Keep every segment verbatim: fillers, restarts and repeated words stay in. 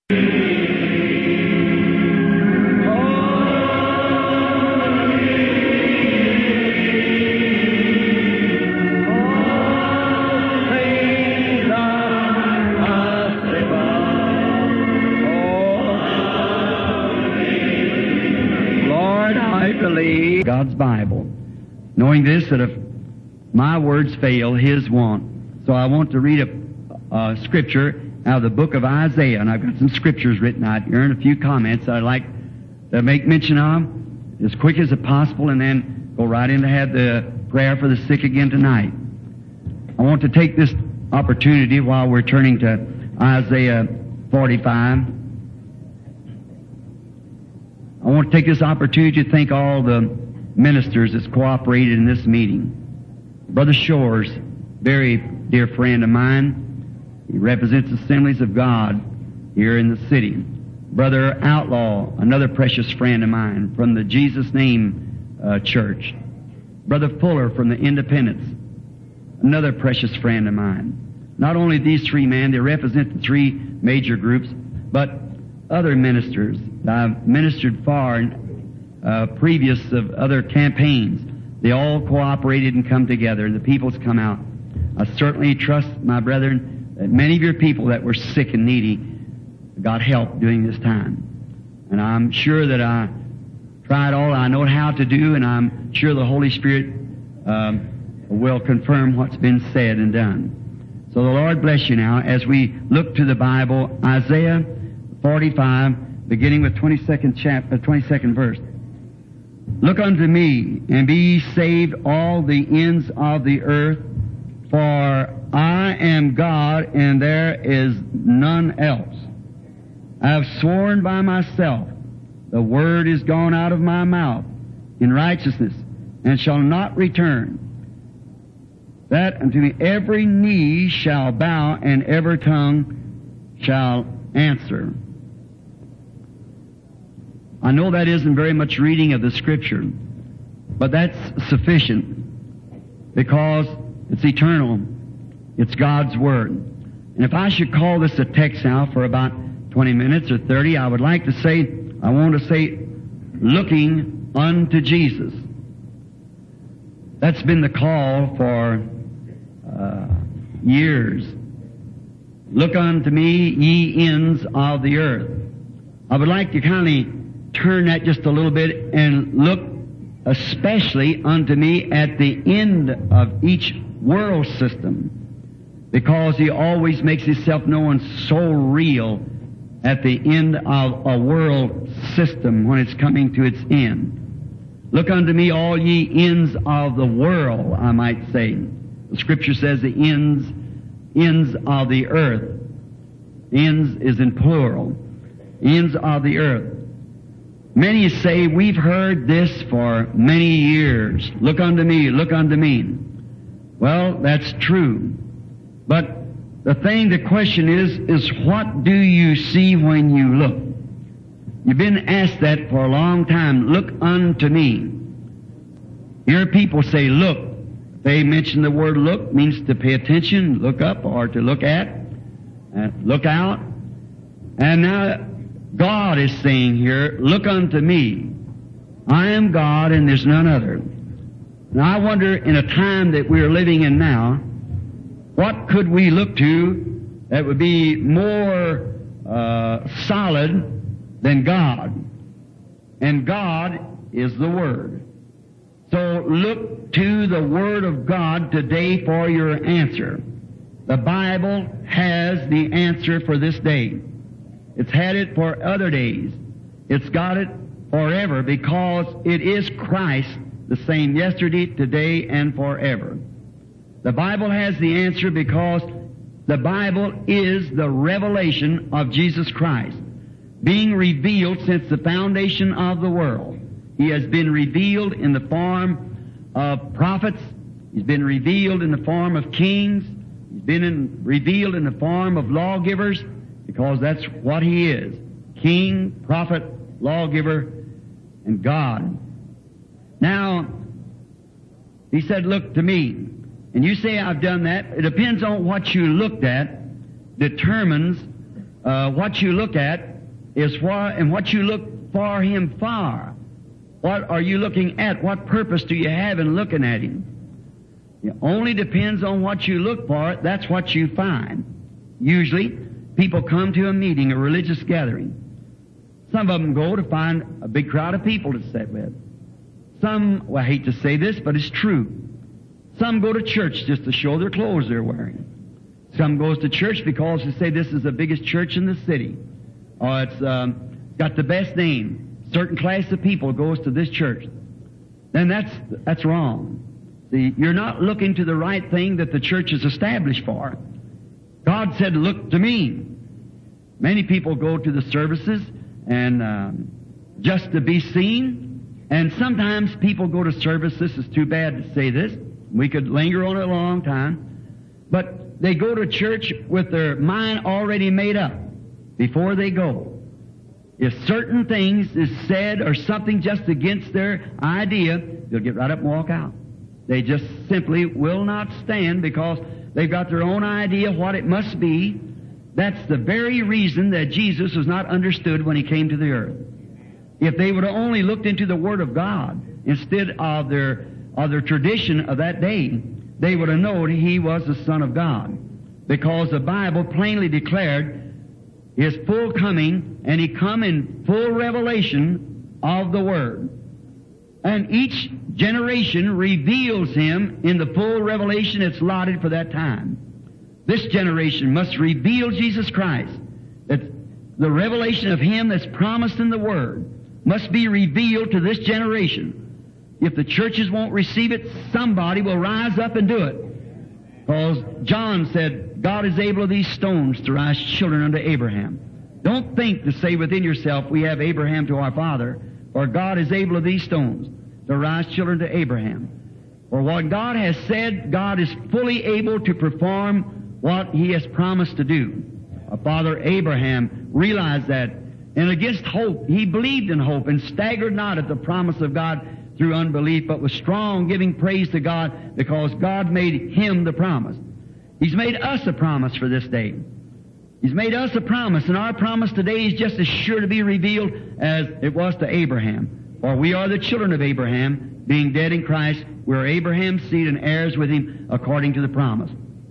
God's Bible, knowing this, that if my words fail, His won't. So I want to read a, a scripture out of the book of Isaiah, and I've got some scriptures written out here and a few comments I'd like to make mention of as quick as possible, and then go right in to have the prayer for the sick again tonight. I want to take this opportunity while we're turning to Isaiah forty-five. I want to take this opportunity to thank all the ministers that's cooperated in this meeting. Brother Shores, very dear friend of mine. He represents the Assemblies of God here in the city. Brother Outlaw, another precious friend of mine from the Jesus Name uh, Church. Brother Fuller from the Independents, another precious friend of mine. Not only these three men, they represent the three major groups, but other ministers I've ministered for uh, previous of other campaigns. They all cooperated and come together, and the people's come out. I certainly trust, my brethren, that many of your people that were sick and needy got help during this time. And I'm sure that I tried all I know how to do, and I'm sure the Holy Spirit um, will confirm what's been said and done. So the Lord bless you now as we look to the Bible, Isaiah forty-five, beginning with twenty-second chapter, twenty-second verse. Look unto me, and be ye saved all the ends of the earth, for I am God, and there is none else. I have sworn by myself, the word is gone out of my mouth in righteousness, and shall not return. That unto me every knee shall bow, and every tongue shall answer. I know that isn't very much reading of the Scripture, but that's sufficient because it's eternal. It's God's Word. And if I should call this a text now for about twenty minutes or thirty, I would like to say, I want to say, looking unto Jesus. That's been the call for uh, years. Look unto me, ye ends of the earth. I would like to kindly turn that just a little bit and look especially unto me at the end of each world system, because He always makes Himself known so real at the end of a world system when it's coming to its end. Look unto me, all ye ends of the world, I might say. The Scripture says the ends, ends of the earth. Ends is in plural. Ends of the earth. Many say, we've heard this for many years. Look unto me, look unto me. Well, that's true. But the thing, the question is, is what do you see when you look? You've been asked that for a long time. Look unto me. Hear people say, look. They mention the word look, means to pay attention, look up, or to look at, uh, look out. And now God is saying here, look unto me. I am God and there's none other. Now I wonder, in a time that we're living in now, what could we look to that would be more uh, solid than God? And God is the Word. So look to the Word of God today for your answer. The Bible has the answer for this day. It's had it for other days. It's got it forever because it is Christ, the same yesterday, today, and forever. The Bible has the answer because the Bible is the revelation of Jesus Christ, being revealed since the foundation of the world. He has been revealed in the form of prophets. He's been revealed in the form of kings. He's been in, revealed in the form of lawgivers, because that's what He is. King, prophet, lawgiver, and God. Now, He said, look to me. And you say, I've done that. It depends on what you looked at, determines uh, what you look at is what, and what you look for Him for. What are you looking at? What purpose do you have in looking at Him? It only depends on what you look for. That's what you find. Usually, people come to a meeting, a religious gathering. Some of them go to find a big crowd of people to sit with. Some, well, I hate to say this, but it's true. Some go to church just to show their clothes they're wearing. Some goes to church because they say this is the biggest church in the city. Or it's um, got the best name. Certain class of people goes to this church. Then that's, that's wrong. See, you're not looking to the right thing that the church is established for. God said, look to me. Many people go to the services and um, just to be seen. And sometimes people go to service. This is too bad to say this. We could linger on it a long time. But they go to church with their mind already made up before they go. If certain things is said or something just against their idea, they'll get right up and walk out. They just simply will not stand because they've got their own idea what it must be. That's the very reason that Jesus was not understood when He came to the earth. If they would have only looked into the Word of God instead of their, of their tradition of that day, they would have known He was the Son of God. Because the Bible plainly declared His full coming, and He come in full revelation of the Word. And each generation reveals Him in the full revelation that's allotted for that time. This generation must reveal Jesus Christ. That the revelation of Him that's promised in the Word must be revealed to this generation. If the churches won't receive it, somebody will rise up and do it. Because John said, God is able of these stones to rise children unto Abraham. Don't think to say within yourself, we have Abraham to our father, for God is able of these stones to rise children to Abraham. For what God has said, God is fully able to perform what He has promised to do. Our father Abraham realized that, and against hope, he believed in hope and staggered not at the promise of God through unbelief, but was strong, giving praise to God because God made him the promise. He's made us a promise for this day. He's made us a promise, and our promise today is just as sure to be revealed as it was to Abraham. For we are the children of Abraham, being dead in Christ. We are Abraham's seed and heirs with him according to the promise.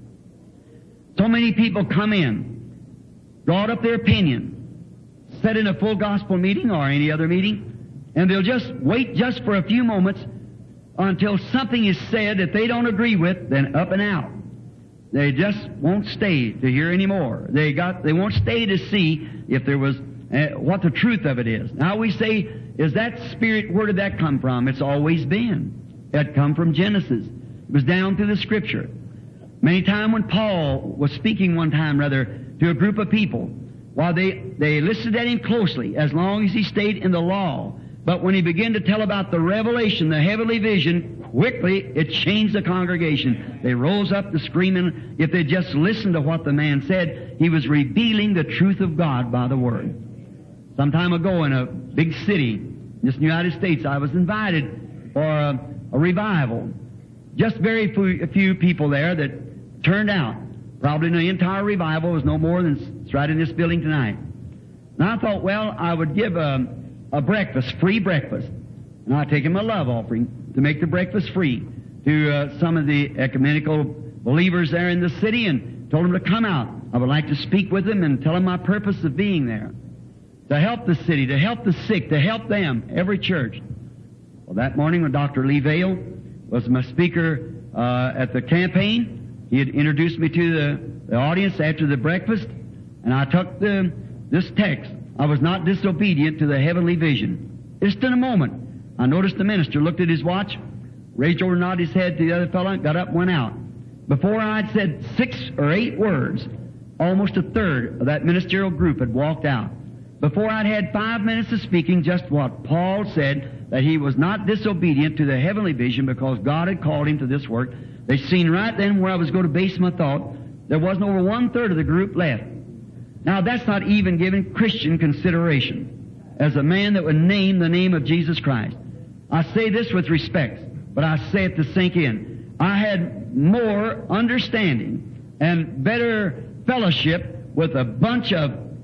So many people come in, brought up their opinion, sit in a full gospel meeting or any other meeting, and they'll just wait just for a few moments until something is said that they don't agree with, then up and out. They just won't stay to hear any more. They got, they won't stay to see if there was, uh, what the truth of it is. Now we say, is that spirit, where did that come from? It's always been. It come from Genesis. It was down through the Scripture. Many times when Paul was speaking one time, rather, to a group of people, while they, they listened at him closely, as long as he stayed in the law. But when he began to tell about the revelation, the heavenly vision, quickly it changed the congregation. They rose up to screaming. If they just listened to what the man said, he was revealing the truth of God by the Word. Some time ago in a big city, in the United States, I was invited for a, a revival. Just very few, a few people there that turned out. Probably the entire revival was no more than it's right in this building tonight. And I thought, well, I would give a, a breakfast, free breakfast. And I'd take him a love offering to make the breakfast free to uh, some of the ecumenical believers there in the city, and told them to come out. I would like to speak with them and tell them my purpose of being there. To help the city, to help the sick, to help them, every church. Well, that morning when Doctor Lee Vale was my speaker uh, at the campaign, he had introduced me to the, the audience after the breakfast, and I took the, this text. I was not disobedient to the heavenly vision. Just in a moment, I noticed the minister looked at his watch, raised over and nodded his head to the other fellow, got up and went out. Before I'd said six or eight words, almost a third of that ministerial group had walked out. Before I'd had five minutes of speaking, just what Paul said, that he was not disobedient to the heavenly vision because God had called him to this work. They seen right then where I was going to base my thought. There wasn't over one-third of the group left. Now, that's not even giving Christian consideration as a man that would name the name of Jesus Christ. I say this with respect, but I say it to sink in. I had more understanding and better fellowship with a bunch of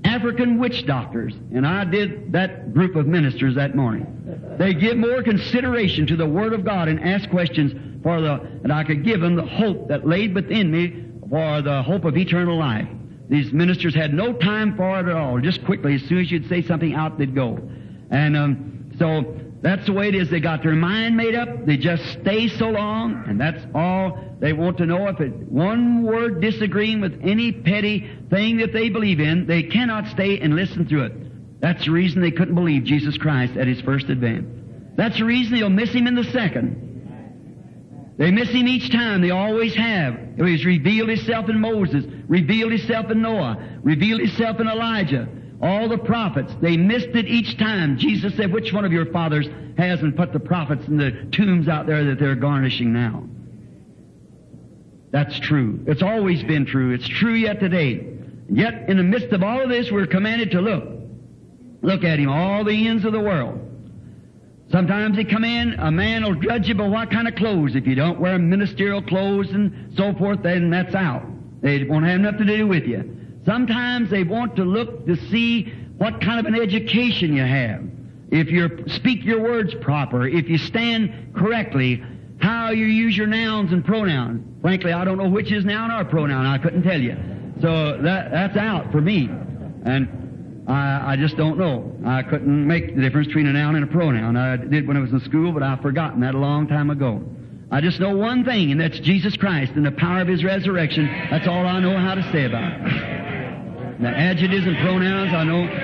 African witch doctors, and I did that group of ministers that morning. They give more consideration to the Word of God and ask questions for the, and I could give them the hope that laid within me for the hope of eternal life. These ministers had no time for it at all. Just quickly, as soon as you'd say something, out they'd go. And um, so that's the way it is. They got their mind made up. They just stay so long, and that's all they want to know. If it one word disagreeing with any petty thing that they believe in, they cannot stay and listen through it. That's the reason they couldn't believe Jesus Christ at His first advent. That's the reason they'll miss Him in the second. They miss Him each time. They always have. He's revealed Himself in Moses, revealed Himself in Noah, revealed Himself in Elijah. All the prophets, they missed it each time. Jesus said, which one of your fathers hasn't put the prophets in the tombs out there that they're garnishing now? That's true. It's always been true. It's true yet today. Yet in the midst of all of this, we're commanded to look. Look at Him, all the ends of the world. Sometimes He come in, a man will judge you by what kind of clothes. If you don't wear ministerial clothes and so forth, then that's out. They won't have nothing to do with you. Sometimes they want to look to see what kind of an education you have. If you speak your words proper, if you stand correctly, how you use your nouns and pronouns. Frankly, I don't know which is noun or pronoun. I couldn't tell you. So that, that's out for me. And I, I just don't know. I couldn't make the difference between a noun and a pronoun. I did when I was in school, but I've forgotten that a long time ago. I just know one thing, and that's Jesus Christ and the power of His resurrection. That's all I know how to say about it. The adjectives and pronouns, I know.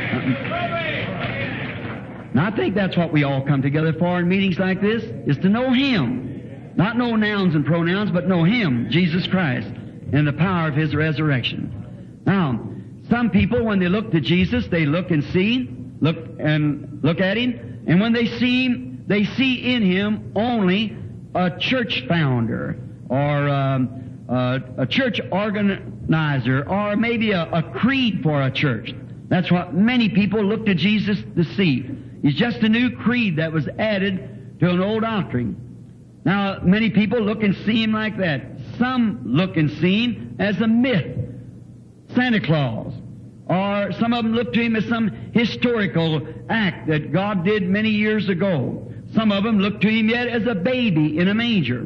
And I think that's what we all come together for in meetings like this, is to know Him. Not know nouns and pronouns, but know Him, Jesus Christ, and the power of His resurrection. Now, some people, when they look to Jesus, they look and see, look and look at Him, and when they see Him, they see in Him only a church founder, or um, uh, a church organizer, or maybe a, a creed for a church. That's what many people look to Jesus to see. He's just a new creed that was added to an old doctrine. Now, many people look and see Him like that. Some look and see Him as a myth, Santa Claus. Or some of them look to Him as some historical act that God did many years ago. Some of them look to Him yet as a baby in a manger.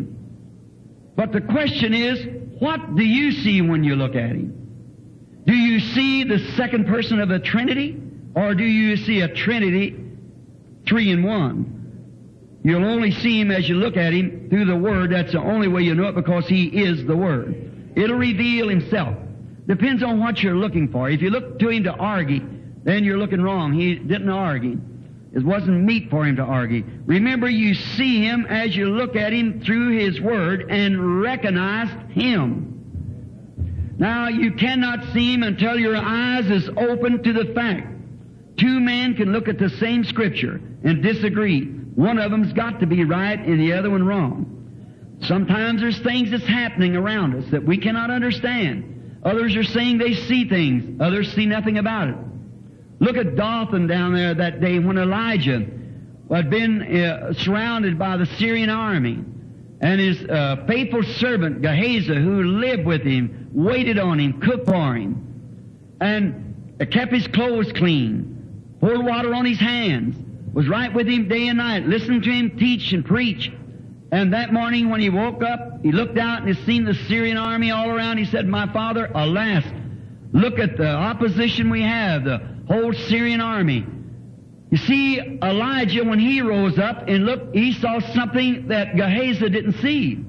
But the question is, what do you see when you look at Him? Do you see the second person of the Trinity? Or do you see a Trinity, three in one? You'll only see Him as you look at Him through the Word. That's the only way you know it, because He is the Word. It'll reveal Himself. Depends on what you're looking for. If you look to Him to argue, then you're looking wrong. He didn't argue. It wasn't meet for Him to argue. Remember, you see Him as you look at Him through His Word and recognize Him. Now, you cannot see Him until your eyes is open to the fact. Two men can look at the same Scripture and disagree. One of them's got to be right and the other one wrong. Sometimes there's things that's happening around us that we cannot understand. Others are saying they see things. Others see nothing about it. Look at Dothan down there that day when Elijah had been uh, surrounded by the Syrian army. And his uh, faithful servant, Gehazi, who lived with him, waited on him, cooked for him, and uh, kept his clothes clean, poured water on his hands, was right with him day and night, listened to him teach and preach. And that morning when he woke up, he looked out and he seen the Syrian army all around. He said, "My father, alas, look at the opposition we have, the whole Syrian army." You see, Elijah, when he rose up and looked, he saw something that Gehazi didn't see.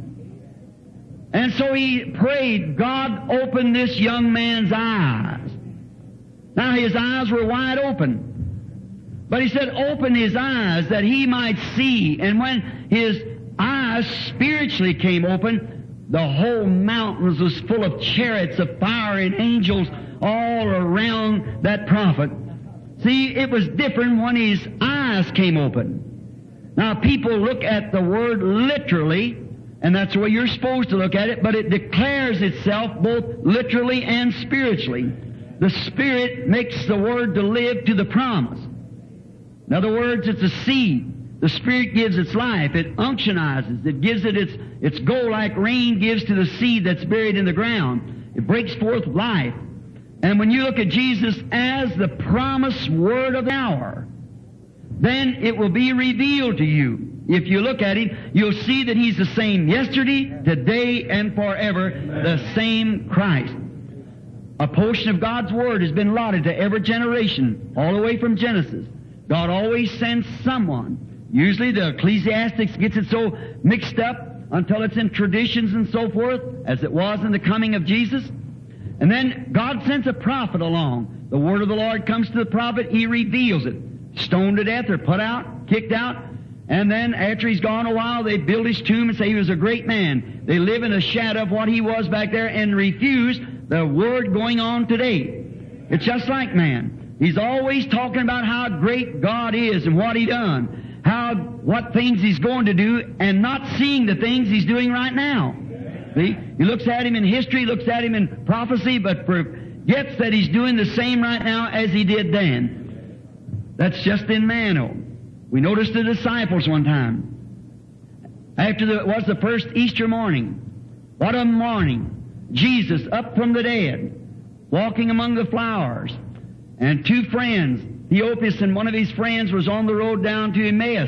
And so he prayed, "God, open this young man's eyes." Now his eyes were wide open. But he said, open his eyes that he might see. And when his eyes spiritually came open, the whole mountains was full of chariots of fire and angels all around that prophet. See, it was different when his eyes came open. Now, people look at the Word literally, and that's the way you're supposed to look at it, but it declares itself both literally and spiritually. The Spirit makes the Word to live to the promise. In other words, it's a seed. The Spirit gives its life. It unctionizes. It gives it its, its go like rain gives to the seed that's buried in the ground. It breaks forth life. And when you look at Jesus as the promised word of the hour, then it will be revealed to you. If you look at Him, you'll see that He's the same yesterday, today, and forever, the same Christ. A portion of God's Word has been allotted to every generation, all the way from Genesis. God always sends someone. Usually the ecclesiastics gets it so mixed up until it's in traditions and so forth, as it was in the coming of Jesus. And then God sends a prophet along. The word of the Lord comes to the prophet, he reveals it. Stoned to death or put out, kicked out. And then after he's gone a while, they build his tomb and say he was a great man. They live in a shadow of what he was back there and refuse the word going on today. It's just like man. He's always talking about how great God is and what He done, how what things He's going to do, and not seeing the things He's doing right now. See? He looks at Him in history, looks at Him in prophecy, but forgets that He's doing the same right now as He did then. That's just in man. Oh. We noticed the disciples one time. After the, it was the first Easter morning. What a morning. Jesus up from the dead, walking among the flowers, and two friends, Theophilus and one of his friends, was on the road down to Emmaus.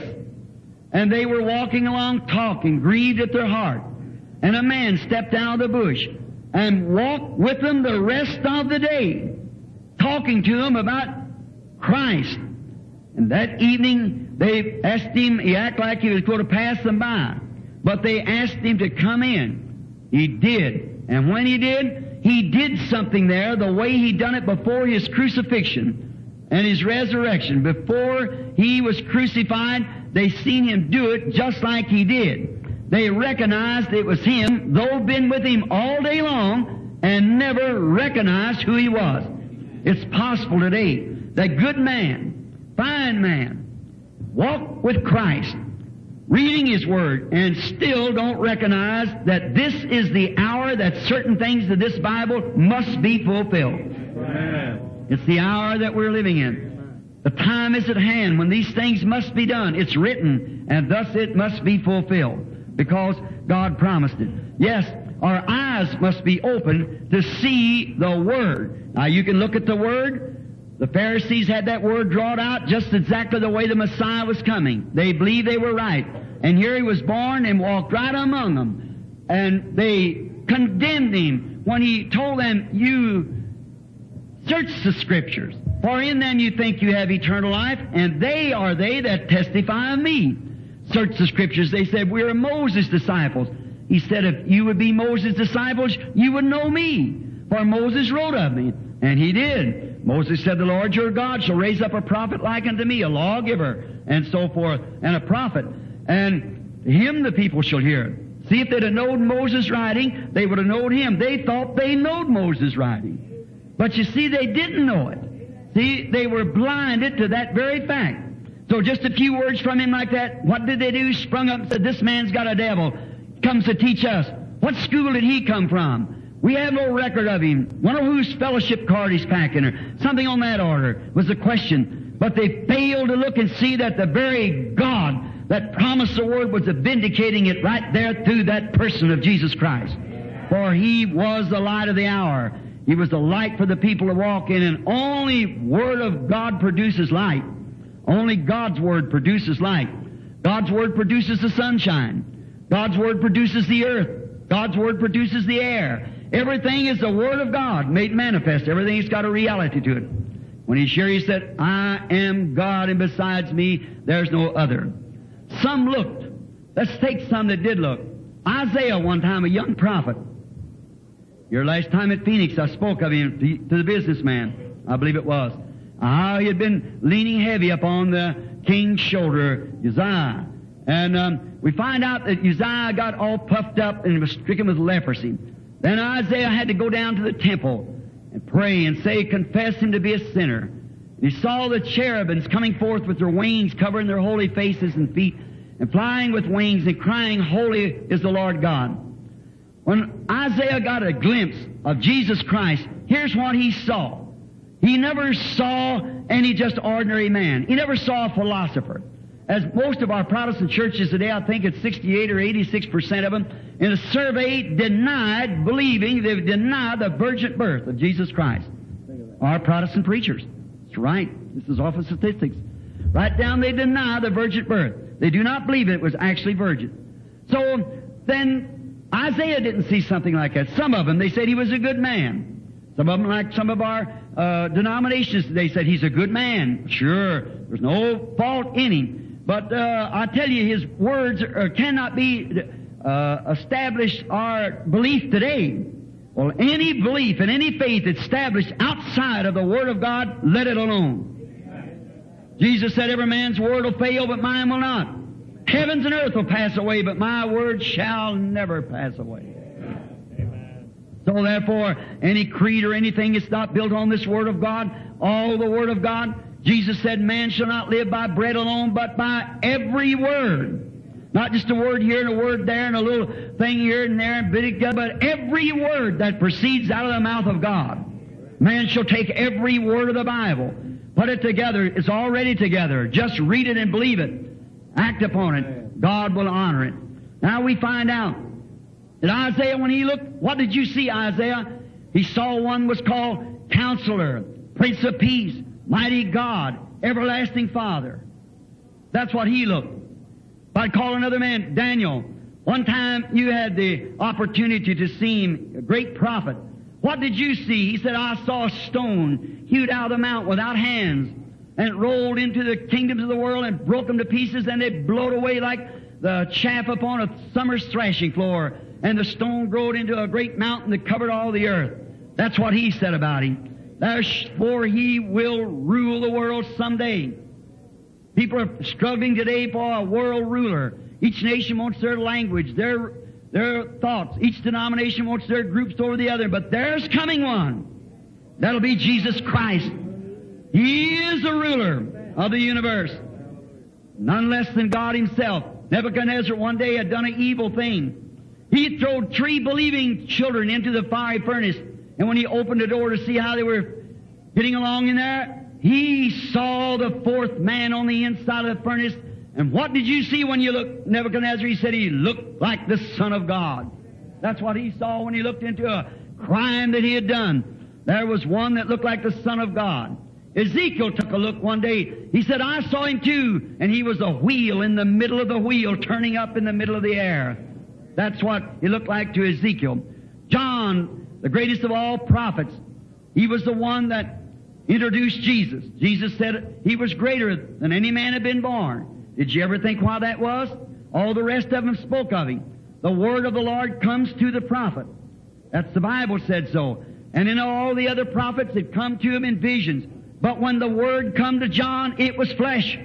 And they were walking along talking, grieved at their heart. And a man stepped out of the bush and walked with them the rest of the day, talking to them about Christ. And that evening they asked him, he acted like he was going to pass them by, but they asked him to come in. He did. And when he did, he did something there the way he done it before his crucifixion and his resurrection. Before he was crucified, they seen him do it just like he did. They recognized it was him, though been with him all day long, and never recognized who he was. It's possible today that good man, fine man, walk with Christ, reading His Word, and still don't recognize that this is the hour that certain things of this Bible must be fulfilled. Amen. It's the hour that we're living in. The time is at hand when these things must be done. It's written, and thus it must be fulfilled, because God promised it. Yes, our eyes must be open to see the Word. Now you can look at the Word. The Pharisees had that Word drawn out just exactly the way the Messiah was coming. They believed they were right. And here He was born and walked right among them. And they condemned Him when He told them, you search the Scriptures, for in them you think you have eternal life, and they are they that testify of me. Search the Scriptures. They said, we are Moses' disciples. He said, if you would be Moses' disciples, you would know me, for Moses wrote of me. And he did. Moses said, the Lord your God shall raise up a prophet like unto me, a lawgiver, and so forth, and a prophet. And him the people shall hear. See, if they'd have known Moses' writing, they would have known him. They thought they knowed Moses' writing. But you see, they didn't know it. See, they were blinded to that very fact. So just a few words from him like that, what did they do? Sprung up and said, this man's got a devil. Comes to teach us. What school did he come from? We have no record of him. Wonder whose fellowship card he's packing, or something on that order was the question. But they failed to look and see that the very God that promised the Word was vindicating it right there through that person of Jesus Christ. For He was the light of the hour. He was the light for the people to walk in, and only Word of God produces light. Only God's Word produces light. God's Word produces the sunshine. God's Word produces the earth. God's Word produces the air. Everything is the Word of God made manifest. Everything's got a reality to it. When He's here, He said, I am God, and besides me, there's no other. Some looked. Let's take some that did look. Isaiah, one time, a young prophet. Your last time at Phoenix, I spoke of him to the businessman. I believe it was. How he had been leaning heavy upon the king's shoulder, Uzziah. And um, we find out that Uzziah got all puffed up and was stricken with leprosy. Then Isaiah had to go down to the temple and pray and say, confess him to be a sinner. And he saw the cherubims coming forth with their wings, covering their holy faces and feet, and flying with wings and crying, holy is the Lord God. When Isaiah got a glimpse of Jesus Christ, here's what he saw. He never saw any just ordinary man. He never saw a philosopher. As most of our Protestant churches today, I think it's sixty-eight or eighty-six percent of them, in a survey denied believing, they denied the virgin birth of Jesus Christ. are Protestant preachers. That's right. This is off of statistics. Right down, they deny the virgin birth. They do not believe it was actually virgin. So then Isaiah didn't see something like that. Some of them, they said he was a good man. Some of them, like some of our uh, denominations, they said he's a good man. Sure, there's no fault in him. But uh, I tell you, his words are, cannot be uh, established our belief today. Well, any belief and any faith established outside of the Word of God, let it alone. Jesus said, every man's word will fail, but mine will not. Heavens and earth will pass away, but my word shall never pass away. Amen. So therefore, any creed or anything that's not built on this Word of God, all the Word of God, Jesus said, man shall not live by bread alone, but by every word. Not just a word here and a word there and a little thing here and there, and bit of God, but every word that proceeds out of the mouth of God. Man shall take every word of the Bible, put it together. It's already together. Just read it and believe it. Act upon it. God will honor it. Now we find out that Isaiah, when he looked, what did you see, Isaiah? He saw one was called Counselor, Prince of Peace, Mighty God, Everlasting Father. That's what he looked. If I'd call another man, Daniel. One time you had the opportunity to see him, a great prophet. What did you see? He said, I saw a stone hewed out of the mountain without hands, and it rolled into the kingdoms of the world and broke them to pieces, and it blowed away like the chaff upon a summer's thrashing floor, and the stone growed into a great mountain that covered all the earth. That's what he said about him. Therefore he will rule the world someday. People are struggling today for a world ruler. Each nation wants their language, their their thoughts. Each denomination wants their groups over the other. But there's coming one. That'll be Jesus Christ. He is the ruler of the universe. None less than God Himself. Nebuchadnezzar one day had done an evil thing. He threw three believing children into the fiery furnace. And when he opened the door to see how they were getting along in there, he saw the fourth man on the inside of the furnace. And what did you see when you looked, Nebuchadnezzar? He said he looked like the Son of God. That's what he saw when he looked into a crime that he had done. There was one that looked like the Son of God. Ezekiel took a look one day. He said, I saw him too. And he was a wheel in the middle of the wheel, turning up in the middle of the air. That's what he looked like to Ezekiel. John, the greatest of all prophets, he was the one that introduced Jesus. Jesus said he was greater than any man had been born. Did you ever think why that was? All the rest of them spoke of him. The word of the Lord comes to the prophet. That's the Bible said so. And in all the other prophets, it come to him in visions. But when the word come to John, it was flesh.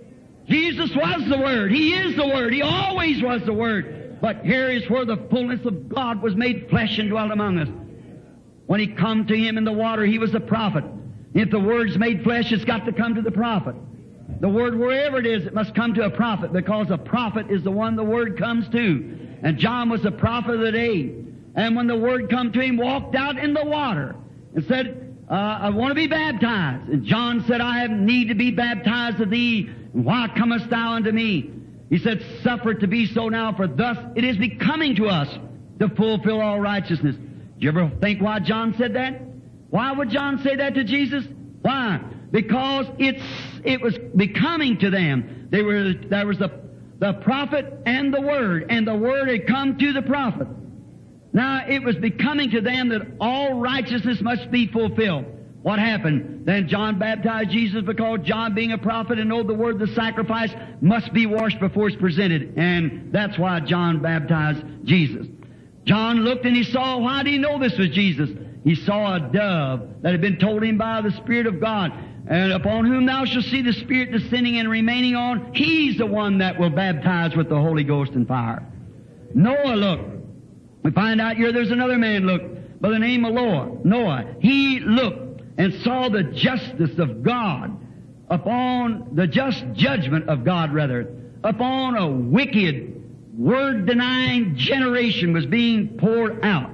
Jesus was the Word. He is the Word. He always was the Word. But here is where the fullness of God was made flesh and dwelt among us. When He come to him in the water, he was the prophet. If the Word's made flesh, it's got to come to the prophet. The Word, wherever it is, it must come to a prophet, because a prophet is the one the Word comes to. And John was the prophet of the day. And when the Word come to him, walked out in the water and said, uh, I want to be baptized. And John said, I have need to be baptized of thee. And why comest thou unto me? He said, suffer it to be so now, for thus it is becoming to us to fulfill all righteousness. Did you ever think why John said that? Why would John say that to Jesus? Why? Because it's it was becoming to them. They were there was the the prophet and the Word, and the Word had come to the prophet. Now it was becoming to them that all righteousness must be fulfilled. What happened? Then John baptized Jesus, because John, being a prophet and know the word, the sacrifice must be washed before it's presented. And that's why John baptized Jesus. John looked and he saw, why did he know this was Jesus? He saw a dove that had been told him by the Spirit of God. And upon whom thou shalt see the Spirit descending and remaining on, he's the one that will baptize with the Holy Ghost and fire. Noah looked. We find out here there's another man looked by the name of Noah. Noah. He looked and saw the justice of God upon the just judgment of God, rather, upon a wicked, word-denying generation was being poured out.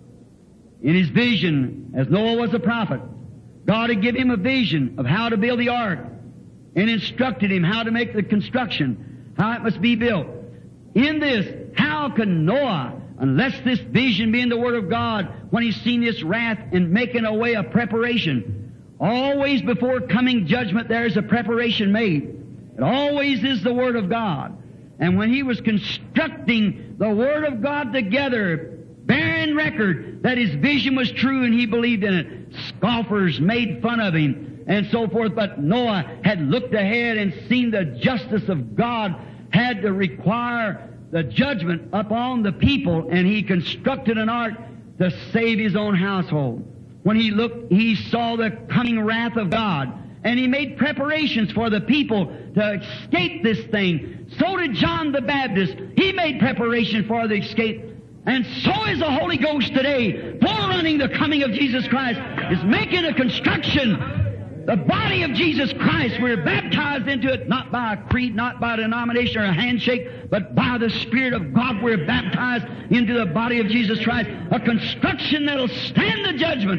In his vision, as Noah was a prophet, God had given him a vision of how to build the ark and instructed him how to make the construction, how it must be built. In this, how can Noah, unless this vision be in the Word of God, when he's seen this wrath and making a way of preparation, Always before coming judgment there is a preparation made. It always is the Word of God. And when he was constructing the Word of God together, bearing record that his vision was true and he believed in it, scoffers made fun of him and so forth. But Noah had looked ahead and seen the justice of God had to require the judgment upon the people, and he constructed an ark to save his own household. When he looked, he saw the coming wrath of God, and he made preparations for the people to escape this thing. So did John the Baptist. He made preparation for the escape. And so is the Holy Ghost today, forerunning the coming of Jesus Christ, is making a construction. The body of Jesus Christ, we're baptized into it, not by a creed, not by a denomination or a handshake, but by the Spirit of God, we're baptized into the body of Jesus Christ. A construction that'll stand the judgment,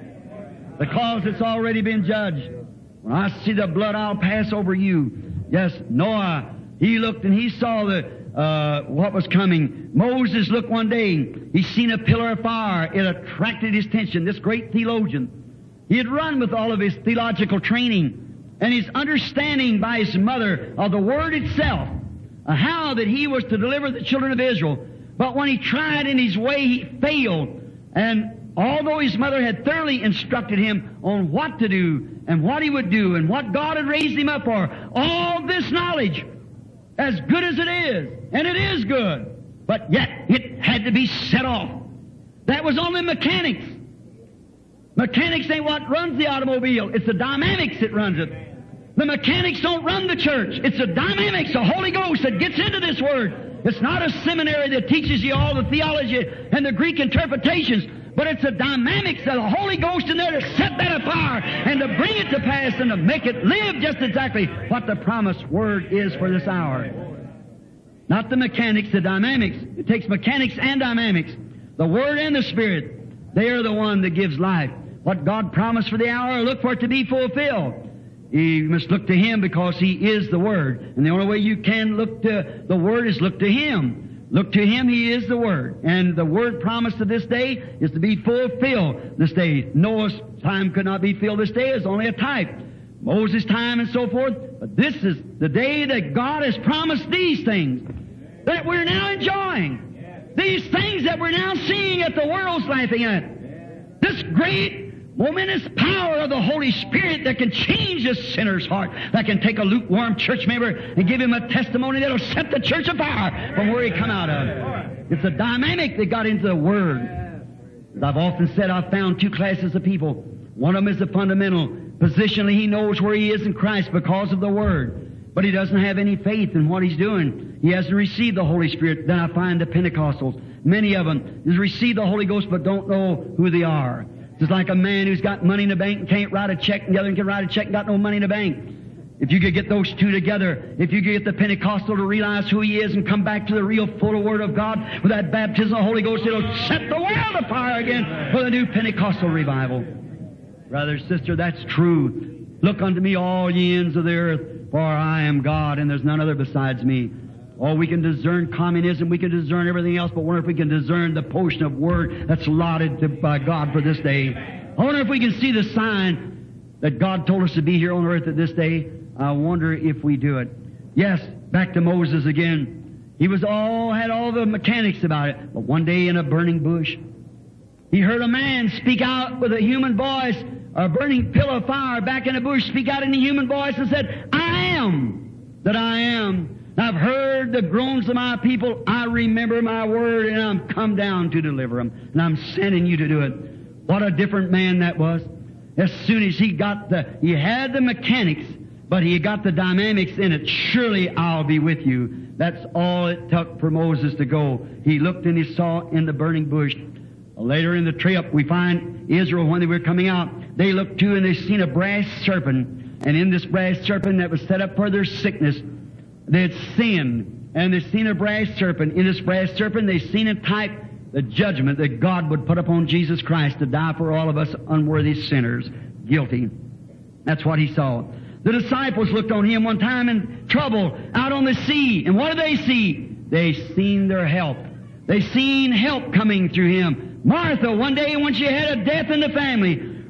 because it's already been judged. When I see the blood, I'll pass over you. Yes, Noah, he looked and he saw the uh, what was coming. Moses looked one day. He seen a pillar of fire. It attracted his attention. This great theologian, he had run with all of his theological training and his understanding by his mother of the Word itself, uh, how that he was to deliver the children of Israel. But when he tried in his way, he failed. And although his mother had thoroughly instructed him on what to do and what he would do and what God had raised him up for, all this knowledge, as good as it is, and it is good, but yet it had to be set off. That was only mechanics. Mechanics ain't what runs the automobile. It's the dynamics that runs it. The mechanics don't run the church. It's the dynamics, the Holy Ghost that gets into this Word. It's not a seminary that teaches you all the theology and the Greek interpretations, but it's the dynamics of the Holy Ghost in there to set that afire and to bring it to pass and to make it live just exactly what the promised Word is for this hour. Not the mechanics, the dynamics. It takes mechanics and dynamics. The Word and the Spirit, they are the one that gives life. What God promised for the hour, look for it to be fulfilled. You must look to Him because He is the Word. And the only way you can look to the Word is look to Him. Look to Him, He is the Word. And the Word promised to this day is to be fulfilled this day. Noah's time could not be filled this day. It's only a type. Moses' time and so forth. But this is the day that God has promised these things that we're now enjoying. These things that we're now seeing that the world's laughing at. This great momentous power of the Holy Spirit that can change a sinner's heart, that can take a lukewarm church member and give him a testimony that'll set the church afire from where he come out of. It's a dynamic that got into the Word. As I've often said, I've found two classes of people. One of them is the fundamental. Positionally, he knows where he is in Christ because of the Word, but he doesn't have any faith in what he's doing. He hasn't received the Holy Spirit. Then I find the Pentecostals, many of them, has received the Holy Ghost but don't know who they are. It's like a man who's got money in the bank and can't write a check, and the other one can write a check and got no money in the bank. If you could get those two together, if you could get the Pentecostal to realize who he is and come back to the real full Word of God with that baptism of the Holy Ghost, it'll set the world afire again for the new Pentecostal revival. Brother, sister, that's true. Look unto me, all ye ends of the earth, for I am God, and there's none other besides me. Oh, we can discern communism, we can discern everything else, but wonder if we can discern the portion of Word that's allotted to, by God for this day. I wonder if we can see the sign that God told us to be here on earth at this day. I wonder if we do it. Yes, back to Moses again. He was all, had all the mechanics about it, but one day in a burning bush, he heard a man speak out with a human voice, a burning pillar of fire back in the bush, speak out in a human voice and said, I am that I am. I've heard the groans of my people. I remember my word, and I'm come down to deliver them. And I'm sending you to do it. What a different man that was. As soon as he got the, he had the mechanics, but he got the dynamics in it. Surely I'll be with you. That's all it took for Moses to go. He looked and he saw in the burning bush. Later in the trip, we find Israel, when they were coming out, they looked too and they seen a brass serpent. And in this brass serpent that was set up for their sickness, they had sinned, and they'd seen a brass serpent. In this brass serpent, they'd seen in type the judgment that God would put upon Jesus Christ to die for all of us unworthy sinners, guilty. That's what he saw. The disciples looked on him one time in trouble out on the sea, and what did they see? They seen their help. They seen help coming through him. Martha, one day when she had a death in the family,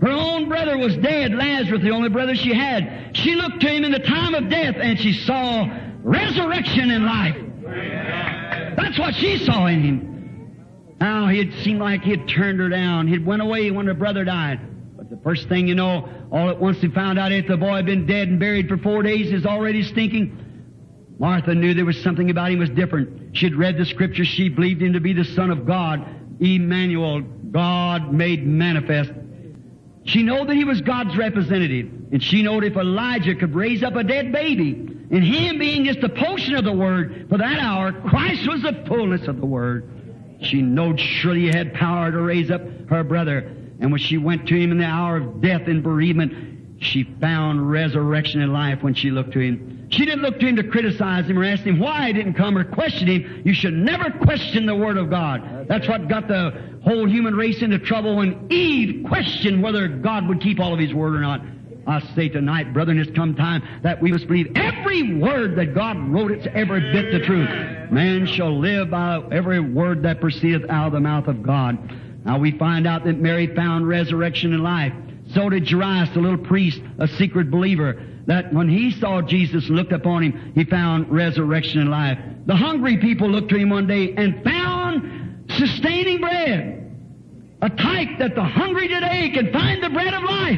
Her own brother was dead, Lazarus, the only brother she had. She looked to him in the time of death, and she saw resurrection and life. That's what she saw in him. Now, it seemed like he had turned her down. He'd went away when her brother died. But the first thing you know, all at once he found out if the boy had been dead and buried for four days, he's already stinking. Martha knew there was something about him was different. She'd read the Scriptures. She believed him to be the Son of God, Emmanuel, God made manifest. She knew that he was God's representative. And she knew if Elijah could raise up a dead baby, and him being just a portion of the Word for that hour, Christ was the fullness of the Word. She knowed surely he had power to raise up her brother. And when she went to him in the hour of death and bereavement, she found resurrection and life when she looked to him. She didn't look to him to criticize him or ask him why he didn't come or question him. You should never question the Word of God. That's what got the whole human race into trouble when Eve questioned whether God would keep all of His Word or not. I say tonight, brethren, it's come time that we must believe every word that God wrote. It's every bit the truth. Man shall live by every word that proceedeth out of the mouth of God. Now we find out that Mary found resurrection and life. So did Jairus, the little priest, a secret believer, that when he saw Jesus and looked upon him, he found resurrection and life. The hungry people looked to him one day and found sustaining bread. A type that the hungry today can find the bread of life.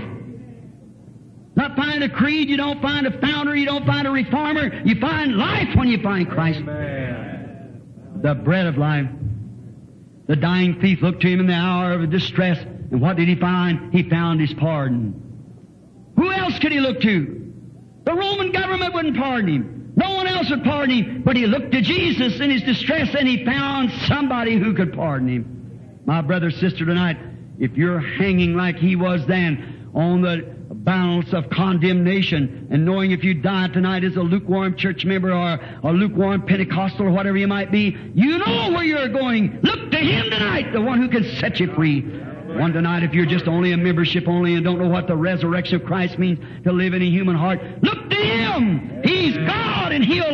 Not find a creed, you don't find a founder, you don't find a reformer. You find life when you find Christ. Amen. The bread of life. The dying thief looked to him in the hour of distress, and what did he find? He found his pardon. Who else could he look to? The Roman government wouldn't pardon him. No one else would pardon him, but he looked to Jesus in his distress, and he found somebody who could pardon him. My brother, sister, tonight, if you're hanging like he was then on the balance of condemnation, and knowing if you die tonight as a lukewarm church member or a lukewarm Pentecostal or whatever you might be, you know where you're going. Look to Him tonight, the one who can set you free. One tonight, if you're just only a membership only and don't know what the resurrection of Christ means to live in a human heart, look to Him. He's God and He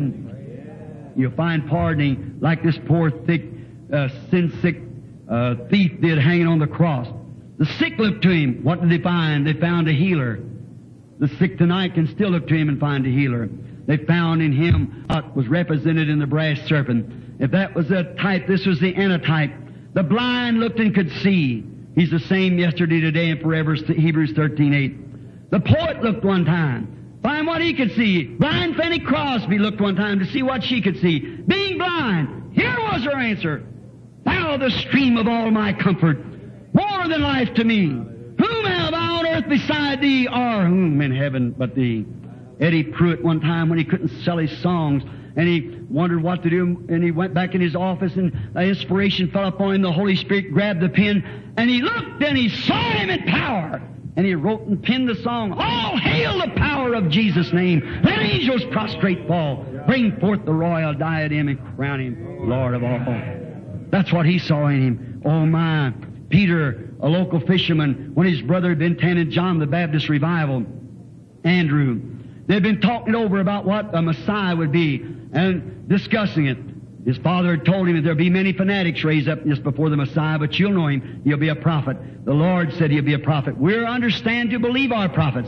alone. You'll find pardoning like this poor, thick, uh, sin-sick uh, thief did hanging on the cross. The sick looked to Him. What did they find? They found a healer. The sick tonight can still look to Him and find a healer. They found in Him what was represented in the brass serpent. If that was a type, this was the antitype. The blind looked and could see. He's the same yesterday, today, and forever, Hebrews thirteen eight. The poet looked one time. Find what he could see. Blind Fanny Crosby looked one time to see what she could see. Being blind, here was her answer. Thou the stream of all my comfort, more than life to me. Whom have I on earth beside Thee, or whom in heaven but Thee? Eddie Pruitt one time when he couldn't sell his songs, and he wondered what to do, and he went back in his office, and the inspiration fell upon him. The Holy Spirit grabbed the pen, and he looked, and he saw Him in power. And he wrote and penned the song, All hail the power of Jesus' name. Let angels prostrate fall. Bring forth the royal diadem and crown Him Lord of all. That's what he saw in him. Oh my. Peter, a local fisherman, when his brother had been attending John the Baptist revival, Andrew, they'd been talking over about what a Messiah would be and discussing it. His father had told him that there'd be many fanatics raised up just before the Messiah, but you'll know him. You'll be a prophet. The Lord said he'll be a prophet. We're understand to believe our prophets.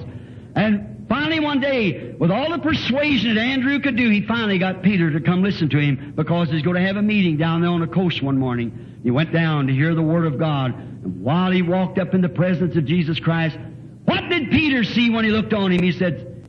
And finally one day, with all the persuasion that Andrew could do, he finally got Peter to come listen to him because he's going to have a meeting down there on the coast one morning. He went down to hear the Word of God. And while he walked up in the presence of Jesus Christ, what did Peter see when he looked on him? He said,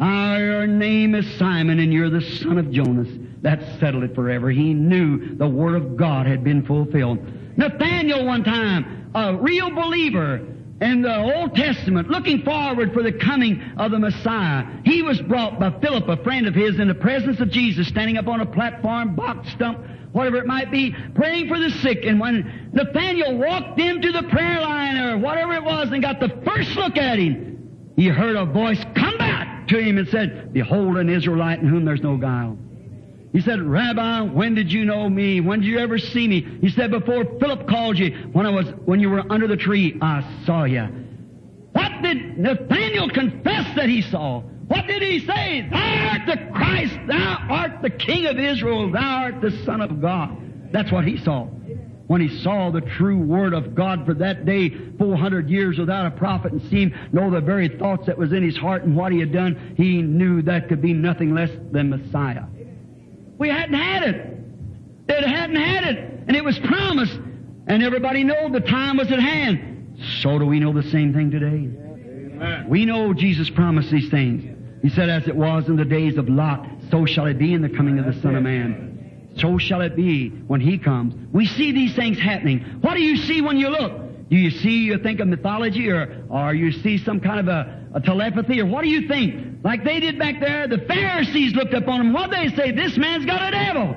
Our name is Simon, and you're the son of Jonas. That settled it forever. He knew the Word of God had been fulfilled. Nathaniel one time, a real believer in the Old Testament, looking forward for the coming of the Messiah. He was brought by Philip, a friend of his, in the presence of Jesus, standing up on a platform, box stump, whatever it might be, praying for the sick. And when Nathaniel walked into the prayer line or whatever it was and got the first look at him, he heard a voice come back to him and said, Behold an Israelite in whom there's no guile. He said, Rabbi, when did you know me? When did you ever see me? He said, before Philip called you, when I was, when you were under the tree, I saw you. What did Nathaniel confess that he saw? What did he say? Thou art the Christ, thou art the King of Israel, thou art the Son of God. That's what he saw. when he saw the true Word of God for that day, four hundred years without a prophet, and seen know the very thoughts that was in his heart and what he had done, he knew that could be nothing less than Messiah. We hadn't had it. They hadn't had it. And it was promised. And everybody knew the time was at hand. So do we know the same thing today? Amen. We know Jesus promised these things. He said, as it was in the days of Lot, so shall it be in the coming of the Son of Man. So shall it be when He comes. We see these things happening. What do you see when you look? Do you see, you think of mythology, or, or you see some kind of a, a telepathy, or what do you think? Like they did back there, the Pharisees looked upon him. What did they say? This man's got a devil.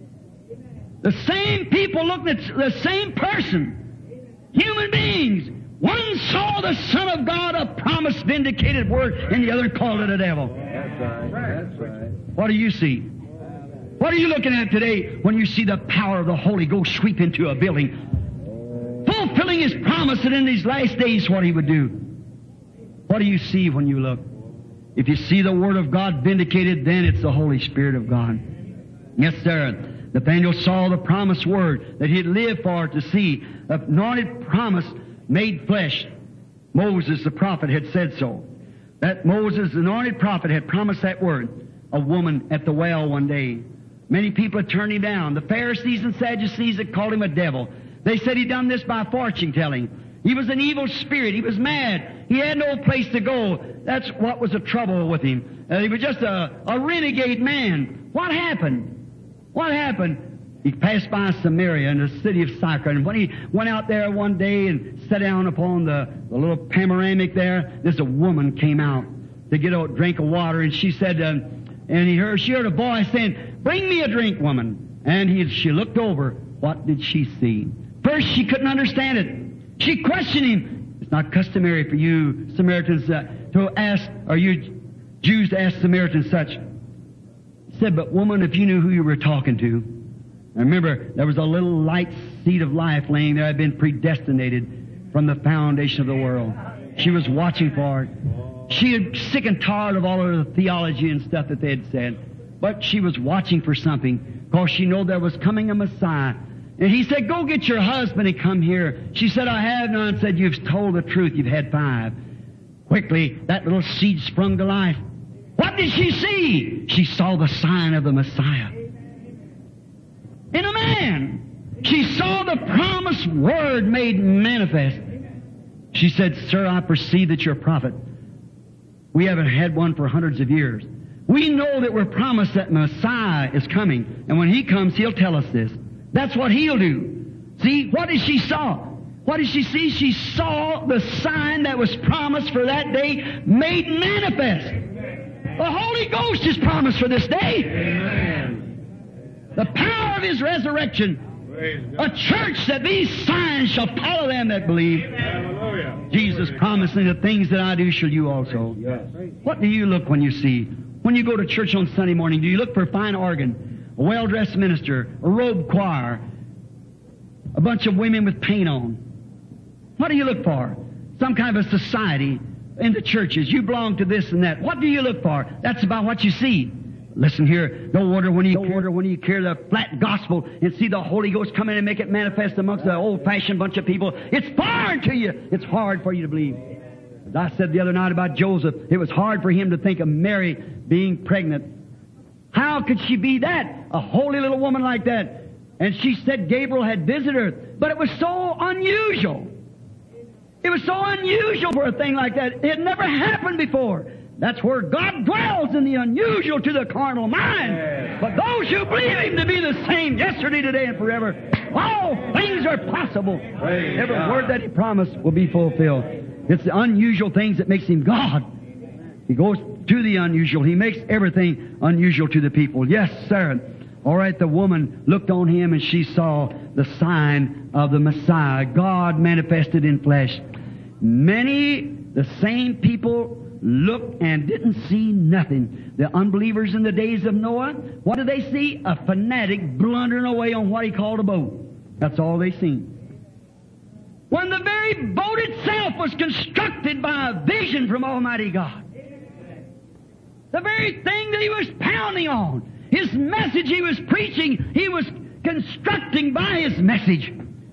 The same people looked at the same person. Human beings. One saw the Son of God, a promised vindicated word, and the other called it a devil. That's right. That's right. What do you see? What are you looking at today when you see the power of the Holy Ghost sweep into a building? Fulfilling His promise that in these last days what He would do. What do you see when you look? If you see the Word of God vindicated, then it's the Holy Spirit of God. Yes, sir. Nathaniel saw the promised Word that he'd live for to see. The anointed promise made flesh. Moses, the prophet, had said so. That Moses, the anointed prophet, had promised that Word. A woman at the well one day. Many people had turned him down. The Pharisees and Sadducees had called him a devil. They said he'd done this by fortune telling. He was an evil spirit. He was mad. He had no place to go. That's what was the trouble with him. Uh, he was just a, a renegade man. What happened? What happened? He passed by Samaria and the city of Sychar. And when he went out there one day and sat down upon the, the little panoramic there, this a woman came out to get a drink of water. And she said, uh, and he heard, she heard a voice saying, "Bring me a drink, woman." And he, she looked over. What did she see? First, she couldn't understand it. She questioned him. It's not customary for you Samaritans uh, to ask, or you Jews to ask Samaritans such. He said, "But woman, if you knew who you were talking to." And remember, there was a little light seed of life laying there, had been predestinated from the foundation of the world. She was watching for it. She had sick and tired of all of the theology and stuff that they had said. But she was watching for something, because she knew there was coming a Messiah. And he said, "Go get your husband and come here." She said, "I have none." Said, "You've told the truth. You've had five." Quickly, that little seed sprung to life. What did she see? She saw the sign of the Messiah. In a man. She saw the promised Word made manifest. She said, "Sir, I perceive that you're a prophet. We haven't had one for hundreds of years. We know that we're promised that Messiah is coming. And when He comes, He'll tell us this. That's what He'll do." See, what did she saw? What did she see? She saw the sign that was promised for that day made manifest. The Holy Ghost is promised for this day. Amen. The power of His resurrection. A church that these signs shall follow them that believe. Hallelujah. Jesus promising, "The things that I do shall you also." Yes. What do you look when you see? When you go to church on Sunday morning, do you look for a fine organ, a well-dressed minister, a robed choir, a bunch of women with paint on? What do you look for? Some kind of a society in the churches. You belong to this and that. What do you look for? That's about what you see. Listen here. No wonder when you no wonder when you hear the flat gospel and see the Holy Ghost come in and make it manifest amongst the old-fashioned bunch of people. It's foreign to you. It's hard for you to believe. As I said the other night about Joseph, it was hard for him to think of Mary being pregnant. How could she be that? A holy little woman like that. And she said Gabriel had visited her. But it was so unusual. It was so unusual for a thing like that. It had never happened before. That's where God dwells, in the unusual to the carnal mind. Yes. But those who believe Him to be the same yesterday, today, and forever, all things are possible. Praise Every God. Word that He promised will be fulfilled. It's the unusual things that makes Him God. He goes to the unusual. He makes everything unusual to the people. Yes, sir. All right, the woman looked on Him and she saw the sign of the Messiah, God manifested in flesh. Many, the same people, looked and didn't see nothing. The unbelievers in the days of Noah, what did they see? A fanatic blundering away on what he called a boat. That's all they seen. When the very boat itself was constructed by a vision from Almighty God. The very thing that He was pounding on, His message He was preaching, He was constructing by His message.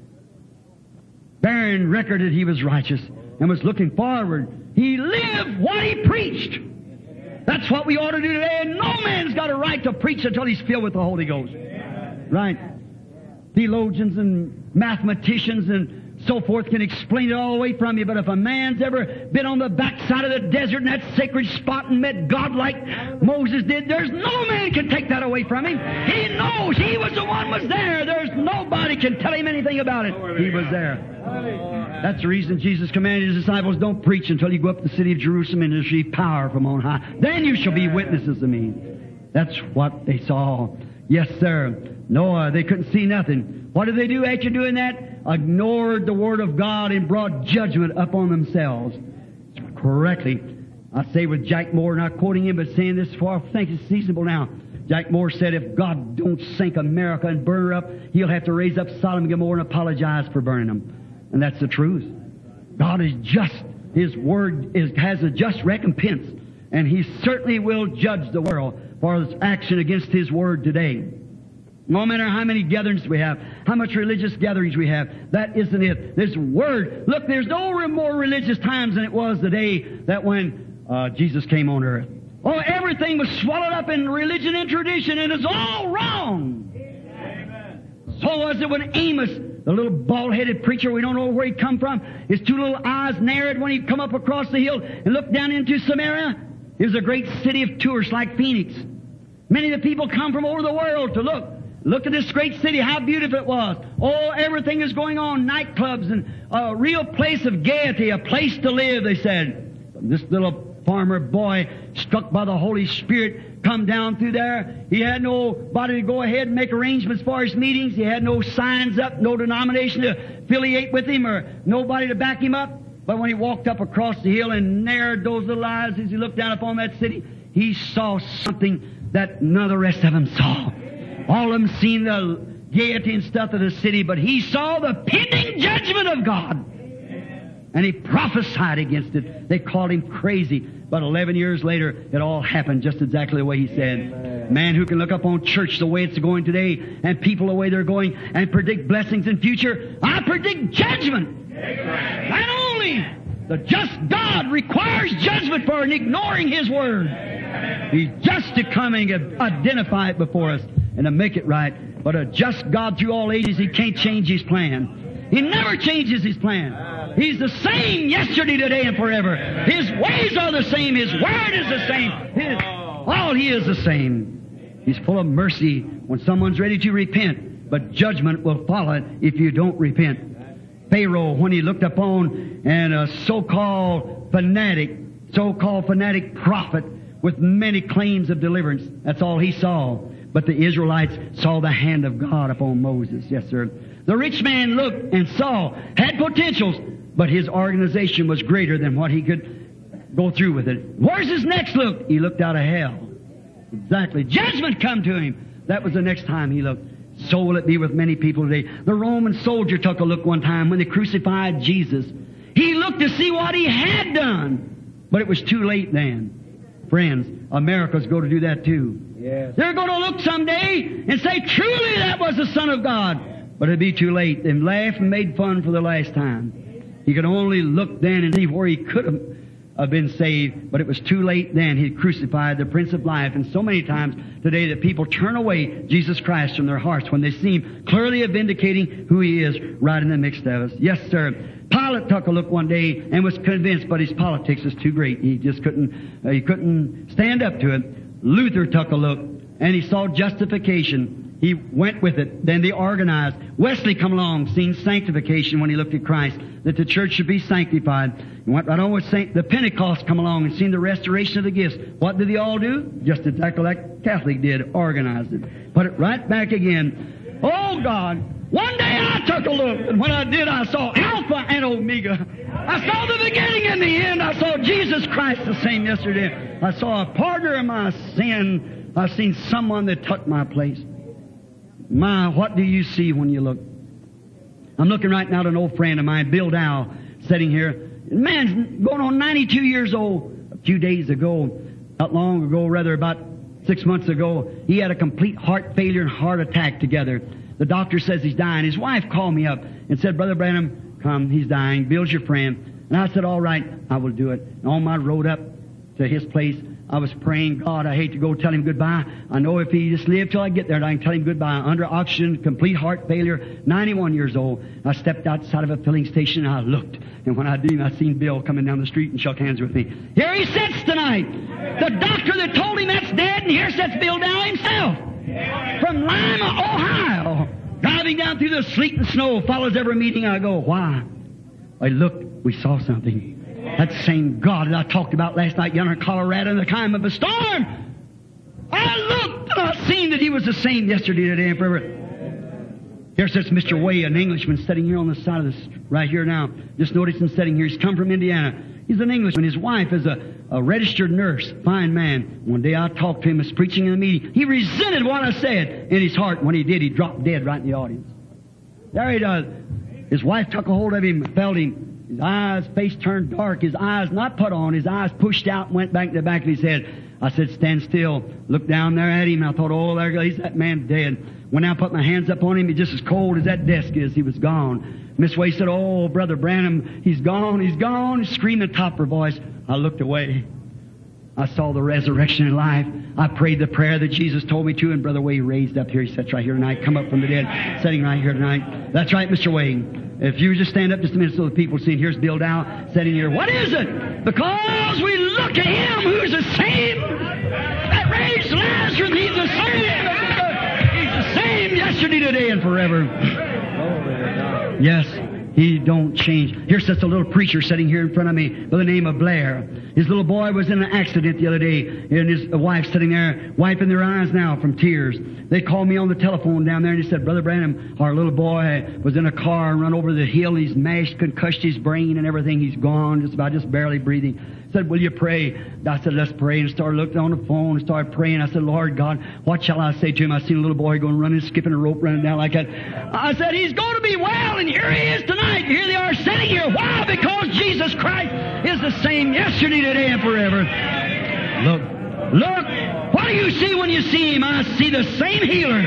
bearing record that he was righteous and was looking forward. He lived what he preached. That's what we ought to do today. And no man's got a right to preach until he's filled with the Holy Ghost. Right? Theologians and mathematicians and so forth can explain it all the way from you, but if a man's ever been on the backside of the desert in that sacred spot and met God like Moses did, there's no man can take that away from him. He knows he was the one was there. There's nobody can tell him anything about it. He was there. That's the reason Jesus commanded his disciples, don't preach until you go up to the city of Jerusalem and receive power from on high. Then you shall be witnesses of me. That's what they saw. Yes, sir. Noah, they couldn't see nothing. What did they do after doing that? Ignored the Word of God and brought judgment upon themselves. Correctly. I say with Jack Moore, not quoting him, but saying this for I think it's seasonable now. Jack Moore said, if God don't sink America and burn her up, He'll have to raise up Sodom and Gomorrah and apologize for burning them. And that's the truth. God is just. His Word is, has a just recompense. And He certainly will judge the world for its action against His Word today. No matter how many gatherings we have, how much religious gatherings we have, that isn't it. This Word, look, there's no more religious times than it was the day that when uh, Jesus came on earth. Oh, everything was swallowed up in religion and tradition, and it's all wrong. Amen. So was it when Amos, the little bald-headed preacher, we don't know where he'd come from, his two little eyes narrowed when he'd come up across the hill and looked down into Samaria. It was a great city of tourists like Phoenix. Many of the people come from over the world to look. Look at this great city, how beautiful it was. Oh, everything is going on, nightclubs and a real place of gaiety, a place to live, they said. This little farmer boy, struck by the Holy Spirit, come down through there. He had nobody to go ahead and make arrangements for his meetings. He had no signs up, no denomination to affiliate with him or nobody to back him up. But when he walked up across the hill and narrowed those little eyes as he looked down upon that city, he saw something that none of the rest of them saw. All of them seen the gaiety and stuff of the city, but he saw the pending judgment of God. And he prophesied against it. They called him crazy. But eleven years later, it all happened just exactly the way he said. Amen. Man who can look up on church the way it's going today and people the way they're going and predict blessings in future, I predict judgment. Amen. Not only the just God requires judgment for ignoring His Word. Amen. He's just to come and identify it before us and to make it right. But a just God through all ages, He can't change His plan. He never changes His plan. He's the same yesterday, today, and forever. His ways are the same. His Word is the same. His, all He is the same. He's full of mercy when someone's ready to repent, but judgment will follow if you don't repent. Pharaoh, when he looked upon and a so-called fanatic, so-called fanatic prophet with many claims of deliverance, that's all he saw. But the Israelites saw the hand of God upon Moses. Yes, sir. The rich man looked and saw, had potentials, but his organization was greater than what he could go through with it. Where's his next look? He looked out of hell. Exactly. Judgment come to him. That was the next time he looked. So will it be with many people today. The Roman soldier took a look one time when they crucified Jesus. He looked to see what he had done, but it was too late then. Friends, America's going to do that too. Yes. They're going to look someday and say, truly that was the Son of God. But it'd be too late. They laughed and made fun for the last time. He could only look then and see where he could have uh, been saved, but it was too late then. He crucified the Prince of Life. And so many times today that people turn away Jesus Christ from their hearts when they see Him clearly vindicating who He is right in the midst of us. Yes, sir. Pilate took a look one day and was convinced, but his politics was too great. He just couldn't, uh, he couldn't stand up to it. Luther took a look and he saw justification. He went with it. Then they organized. Wesley come along, seen sanctification when he looked at Christ, that the church should be sanctified. He went right on with Saint, the Pentecost come along and seen the restoration of the gifts. What did they all do? Just exactly like Catholic did, organized it. Put it right back again. Oh God! One day I took a look, and when I did, I saw Alpha and Omega. I saw the beginning and the end. I saw Jesus Christ the same yesterday. I saw a partner in my sin. I've seen someone that took my place. My, what do you see when you look? I'm looking right now at an old friend of mine, Bill Dow, sitting here. Man's going on ninety-two years old. A few days ago, not long ago, rather about six months ago, he had a complete heart failure and heart attack together. The doctor says he's dying. His wife called me up and said, Brother Branham, come, he's dying. Bill's your friend. And I said, all right, I will do it. And on my road up to his place, I was praying, God, I hate to go tell him goodbye. I know if he just lived till I get there, I can tell him goodbye. Under oxygen, complete heart failure, ninety-one years old. I stepped outside of a filling station and I looked. And when I did, I seen Bill coming down the street and shook hands with me. Here he sits tonight. The doctor that told him that's dead, and here sits Bill Dow himself. From Lima, Ohio. Driving down through the sleet and snow, follows every meeting. I go, why? I looked, we saw something. That same God that I talked about last night yonder in Colorado in the time of a storm. I looked and I seen that he was the same yesterday, today, and forever. Here sits Mister Way, an Englishman, sitting here on the side of this, right here now. Just notice him sitting here. He's come from Indiana. He's an Englishman. His wife is a, a registered nurse. Fine man. One day I talked to him, was preaching in the meeting. He resented what I said in his heart. When he did, he dropped dead right in the audience. There he does. His wife took a hold of him, felt him. His eyes, face turned dark. His eyes not put on. His eyes pushed out and went back to the back of his head. I said, stand still. Looked down there at him. I thought, oh, there goes that man dead. When I put my hands up on him, he's just as cold as that desk is. He was gone. Miss Way said, oh, Brother Branham, he's gone, he's gone. Screaming top of her voice. I looked away. I saw the resurrection in life. I prayed the prayer that Jesus told me to, and Brother Way raised up here. He sits right here tonight, come up from the dead, sitting right here tonight. That's right, Mister Way. If you just stand up just a minute so the people see, here's Bill Dow sitting here. What is it? Because we look at him who's the same that raised Lazarus. He's the same. He's the same yesterday, today, and forever. Yes. He don't change. Here sits a little preacher sitting here in front of me by the name of Blair. His little boy was in an accident the other day, and his wife sitting there wiping their eyes now from tears. They called me on the telephone down there, and he said, Brother Branham, our little boy was in a car and run over the hill. He's mashed, concussed his brain and everything. He's gone, just about just barely breathing. I said, will you pray? I said, let's pray. And started looking on the phone and started praying. I said, Lord God, what shall I say to him? I seen a little boy going running, skipping a rope, running down like that. I said, he's going to be well, and here he is tonight. Here they are sitting here. Why? Because Jesus Christ is the same yesterday, today, and forever. Look, look. What do you see when you see him? I see the same healer.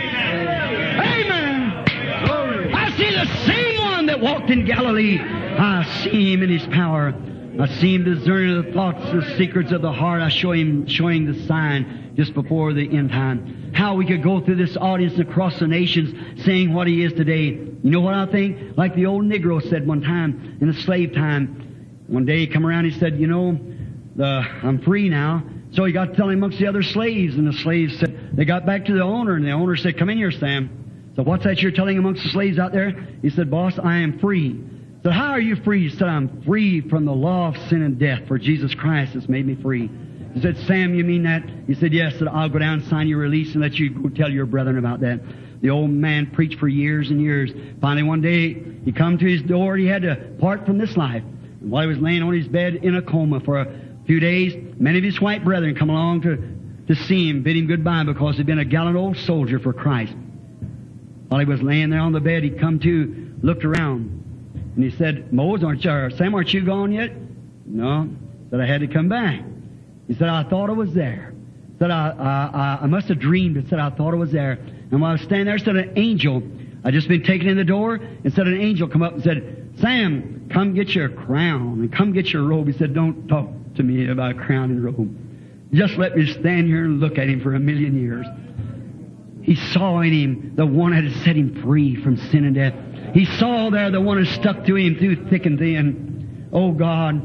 Amen. I see the same one that walked in Galilee. I see him in his power. I see him discerning the thoughts, the secrets of the heart. I show him showing the sign just before the end time. How we could go through this audience across the nations saying what he is today. You know what I think? Like the old Negro said one time in the slave time. One day he come around, he said, you know, the, I'm free now. So he got telling amongst the other slaves, and the slaves said, they got back to the owner, and the owner said, come in here, Sam. So what's that you're telling amongst the slaves out there? He said, boss, I am free. So how are you free? He said, I'm free from the law of sin and death, for Jesus Christ has made me free. He said, Sam, you mean that? He said, yes. Said, I'll go down and sign your release and let you go tell your brethren about that. The old man preached for years and years. Finally, one day, he come to his door, and he had to part from this life. And while he was laying on his bed in a coma for a few days, many of his white brethren come along to, to see him, bid him goodbye, because he'd been a gallant old soldier for Christ. While he was laying there on the bed, he come to, looked around. And he said, Mose, aren't you, or Sam, aren't you gone yet? No. Said, I had to come back. He said, I thought I was there. Said, I, I, I must have dreamed it. Said, I thought I was there. And while I was standing there, said an angel, I'd just been taken in the door, and said an angel come up and said, Sam, come get your crown and come get your robe. He said, don't talk to me about crown and robe. Just let me stand here and look at him for a million years. He saw in him the one that had set him free from sin and death. He saw there the one who stuck to him through thick and thin. Oh, God.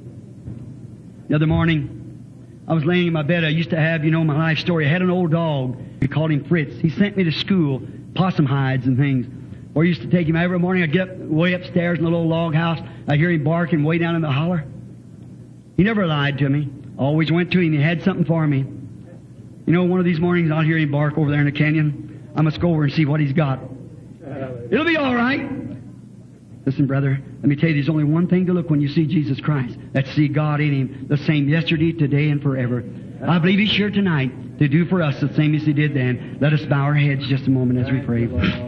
The other morning, I was laying in my bed. I used to have, you know, my life story. I had an old dog. We called him Fritz. He sent me to school, possum hides and things. Or I used to take him every morning. I'd get up way upstairs in the little log house. I'd hear him barking way down in the holler. He never lied to me. I always went to him. He had something for me. You know, one of these mornings, I'll hear him bark over there in the canyon. I must go over and see what he's got. It'll be all right. Listen, brother, let me tell you, there's only one thing to look when you see Jesus Christ. That's see God in him, the same yesterday, today, and forever. I believe he's here tonight to do for us the same as he did then. Let us bow our heads just a moment as we pray.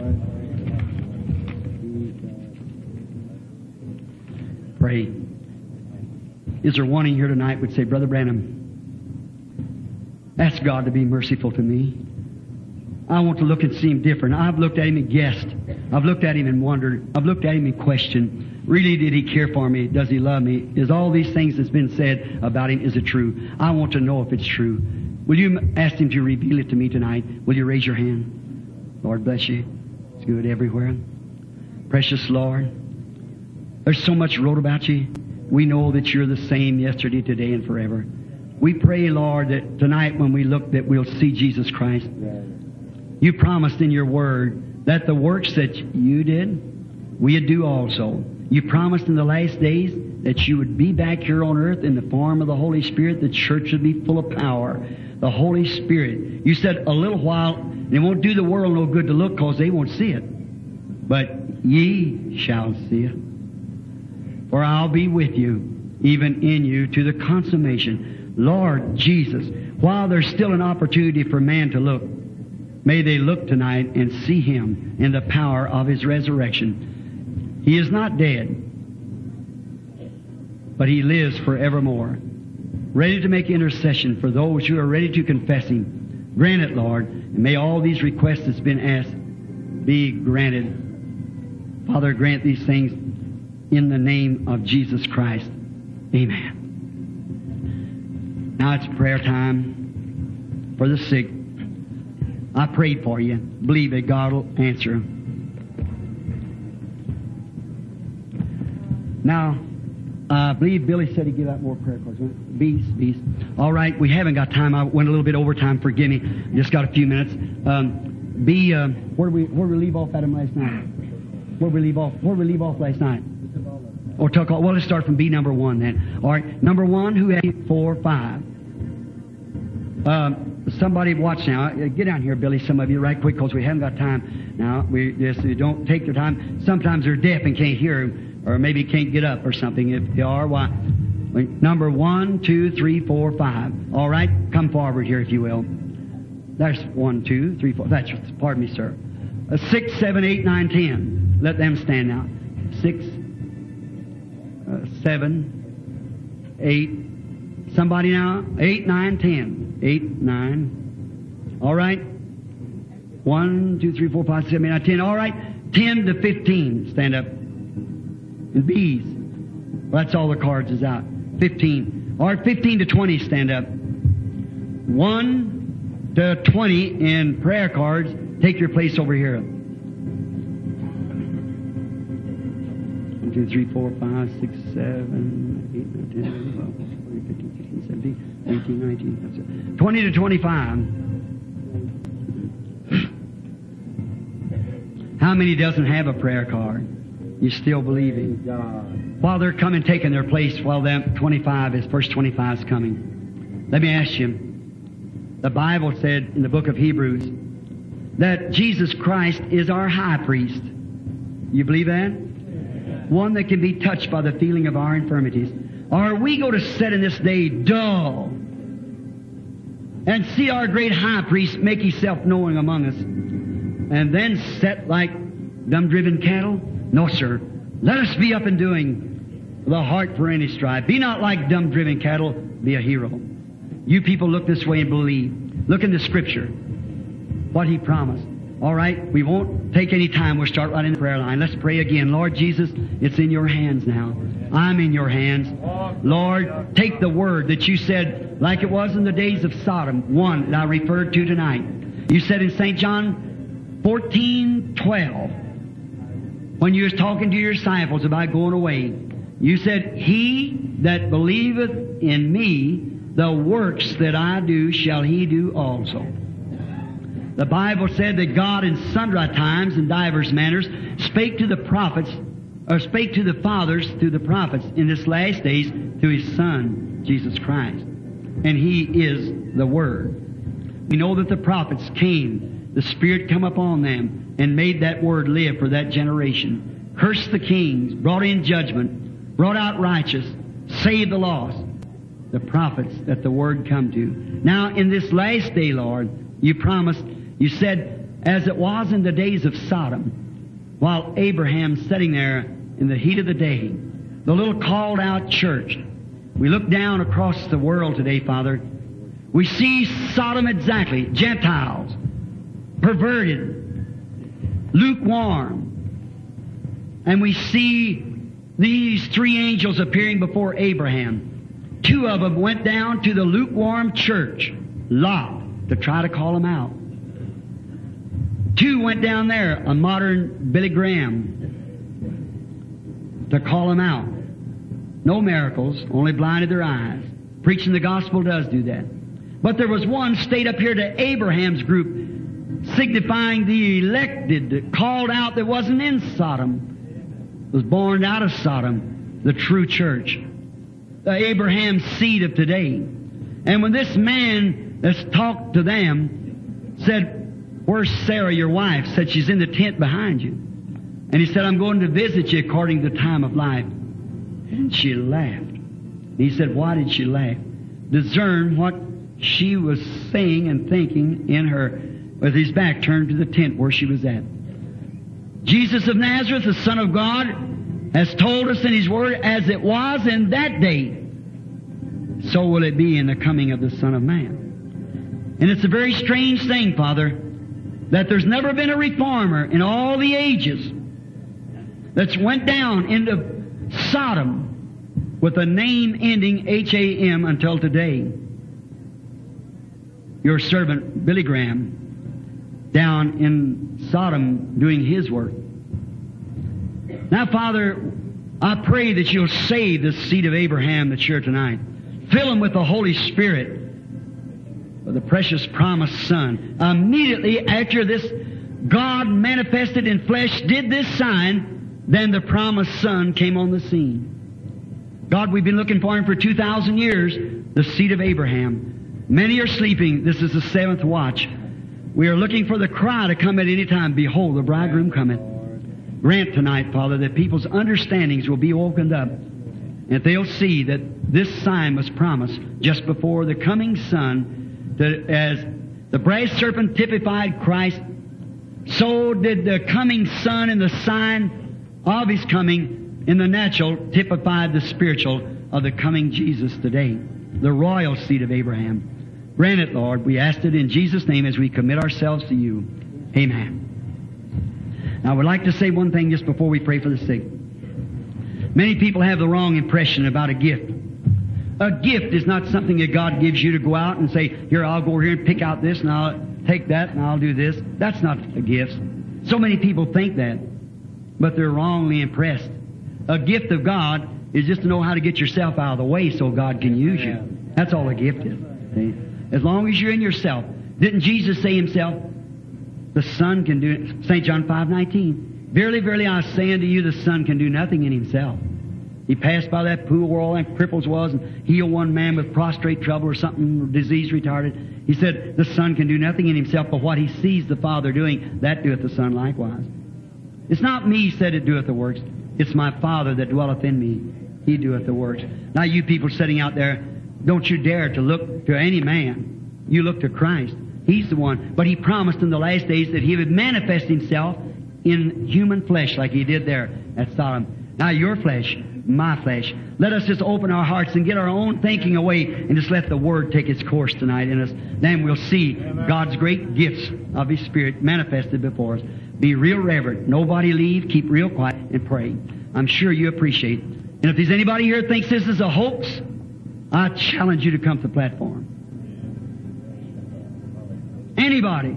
Pray. Is there one in here tonight would say, Brother Branham, ask God to be merciful to me. I want to look and see him different. I've looked at him and guessed. I've looked at him and wondered. I've looked at him and questioned. Really, did he care for me? Does he love me? Is all these things that's been said about him, is it true? I want to know if it's true. Will you ask him to reveal it to me tonight? Will you raise your hand? Lord bless you. It's good everywhere. Precious Lord, there's so much wrote about you. We know that you're the same yesterday, today, and forever. We pray, Lord, that tonight when we look that we'll see Jesus Christ. You promised in your word that the works that you did, we'd do also. You promised in the last days that you would be back here on earth in the form of the Holy Spirit. The church would be full of power. The Holy Spirit. You said a little while, it won't do the world no good to look because they won't see it. But ye shall see it. For I'll be with you, even in you, to the consummation. Lord Jesus, while there's still an opportunity for man to look, may they look tonight and see Him in the power of His resurrection. He is not dead, but He lives forevermore, ready to make intercession for those who are ready to confess Him. Grant it, Lord, and may all these requests that's been asked be granted. Father, grant these things in the name of Jesus Christ. Amen. Now it's prayer time for the sick. I prayed for you. Believe that God will answer. Now, I believe Billy said he'd give out more prayer cards. Bees, bees. All right, we haven't got time. I went a little bit over time. Forgive me. Just got a few minutes. Um, B, uh, where did we where did we leave off at him last night? Where did we leave off? Where did we leave off last night? Or took off. Well, let's start from B number one then. All right, number one. Who had four, five? Um, somebody watch now. Get down here, Billy. Some of you, right quick, because we haven't got time. Now we just you don't take their time. Sometimes they're deaf and can't hear, or maybe can't get up or something. If they are, why? Number one, two, three, four, five. All right, come forward here if you will. There's one, two, three, four. That's pardon me, sir. Uh, six, seven, eight, nine, ten. Let them stand now. Six, uh, seven, eight. Somebody now. Eight, nine, ten. Eight, nine. All right. One, two, three, four, five, seven, eight, nine, ten. All right. Ten to fifteen. Stand up. And B's. Well, that's all the cards is out. Fifteen. All right. Fifteen to twenty. Stand up. One to twenty in prayer cards. Take your place over here. One, two, three, four, five, six, seven, eight, nine, ten, eleven, twelve, thirteen, fifteen, sixteen, seventeen, eighteen, nineteen. That's it. Twenty to twenty-five. How many doesn't have a prayer card? You still believing? While they're coming, taking their place, while them twenty-five is first twenty-five is coming. Let me ask you. The Bible said in the book of Hebrews that Jesus Christ is our high priest. You believe that? One that can be touched by the feeling of our infirmities. Or are we going to sit in this day dull and see our great high priest make himself known among us and then set like dumb-driven cattle? No, sir. Let us be up and doing the heart for any strife. Be not like dumb-driven cattle. Be a hero. You people look this way and believe. Look in the Scripture. What He promised. All right? We won't take any time. We'll start right in the prayer line. Let's pray again. Lord Jesus, it's in your hands now. I'm in your hands. Lord, take the word that you said, like it was in the days of Sodom, one that I referred to tonight. You said in Saint John fourteen twelve, when you was talking to your disciples about going away, you said, He that believeth in me, the works that I do shall he do also. The Bible said that God in sundry times and divers manners spake to the prophets, or spake to the fathers through the prophets in this last days through His Son, Jesus Christ. And He is the Word. We know that the prophets came, the Spirit come upon them and made that Word live for that generation. Cursed the kings, brought in judgment, brought out righteous, saved the lost. The prophets that the Word come to. Now in this last day, Lord, you promised, you said, as it was in the days of Sodom, while Abraham sitting there in the heat of the day, the little called out church. We look down across the world today, Father. We see Sodom exactly. Gentiles, perverted, lukewarm, and we see these three angels appearing before Abraham. Two of them went down to the lukewarm church, Lot, to try to call him out. Two went down there, a modern Billy Graham, to call him out. No miracles, only blinded their eyes. Preaching the gospel does do that. But there was one stayed up here to Abraham's group, signifying the elected, called out that wasn't in Sodom, was born out of Sodom, the true church, the Abraham seed of today. And when this man that's talked to them said, "Where's Sarah, your wife?" said, "She's in the tent behind you." And he said, "I'm going to visit you according to the time of life." And she laughed. He said, "Why did she laugh?" Discern what she was saying and thinking in her, with his back turned to the tent where she was at. Jesus of Nazareth, the Son of God, has told us in His Word, as it was in that day, so will it be in the coming of the Son of Man. And it's a very strange thing, Father, that there's never been a reformer in all the ages that's went down into Sodom with a name ending H A M until today. Your servant, Billy Graham, down in Sodom doing his work. Now, Father, I pray that You'll save this seed of Abraham that's here tonight. Fill him with the Holy Spirit, with the precious promised Son. Immediately after this, God manifested in flesh, did this sign, then the promised Son came on the scene. God, we've been looking for Him for two thousand years, the seed of Abraham. Many are sleeping. This is the seventh watch. We are looking for the cry to come at any time. Behold, the bridegroom cometh. Grant tonight, Father, that people's understandings will be opened up, and that they'll see that this sign was promised just before the coming Son. That as the brass serpent typified Christ, so did the coming Son and the sign of His coming in the natural typified the spiritual of the coming Jesus today, the royal seed of Abraham. Grant it, Lord. We ask it in Jesus' name as we commit ourselves to You. Amen. Now, I would like to say one thing just before we pray for the sick. Many people have the wrong impression about a gift. A gift is not something that God gives you to go out and say, "Here, I'll go over here and pick out this, and I'll take that, and I'll do this." That's not a gift. So many people think that, but they're wrongly impressed. A gift of God is just to know how to get yourself out of the way so God can use you. That's all a gift is. See? As long as you're in yourself. Didn't Jesus say Himself, the Son can do it? Saint John five nineteen. "Verily, verily, I say unto you, the Son can do nothing in Himself." He passed by that pool where all them cripples was and healed one man with prostrate trouble or something, disease retarded. He said, the Son can do nothing in Himself, but what He sees the Father doing, that doeth the Son likewise. It's not me said it doeth the works. It's my Father that dwelleth in me. He doeth the works. Now you people sitting out there, don't you dare to look to any man. You look to Christ. He's the one. But He promised in the last days that He would manifest Himself in human flesh like He did there at Sodom. Now your flesh, my flesh. Let us just open our hearts and get our own thinking away and just let the Word take its course tonight in us. Then we'll see God's great gifts of His Spirit manifested before us. Be real reverent. Nobody leave. Keep real quiet and pray. I'm sure you appreciate it. And if there's anybody here that thinks this is a hoax, I challenge you to come to the platform. Anybody.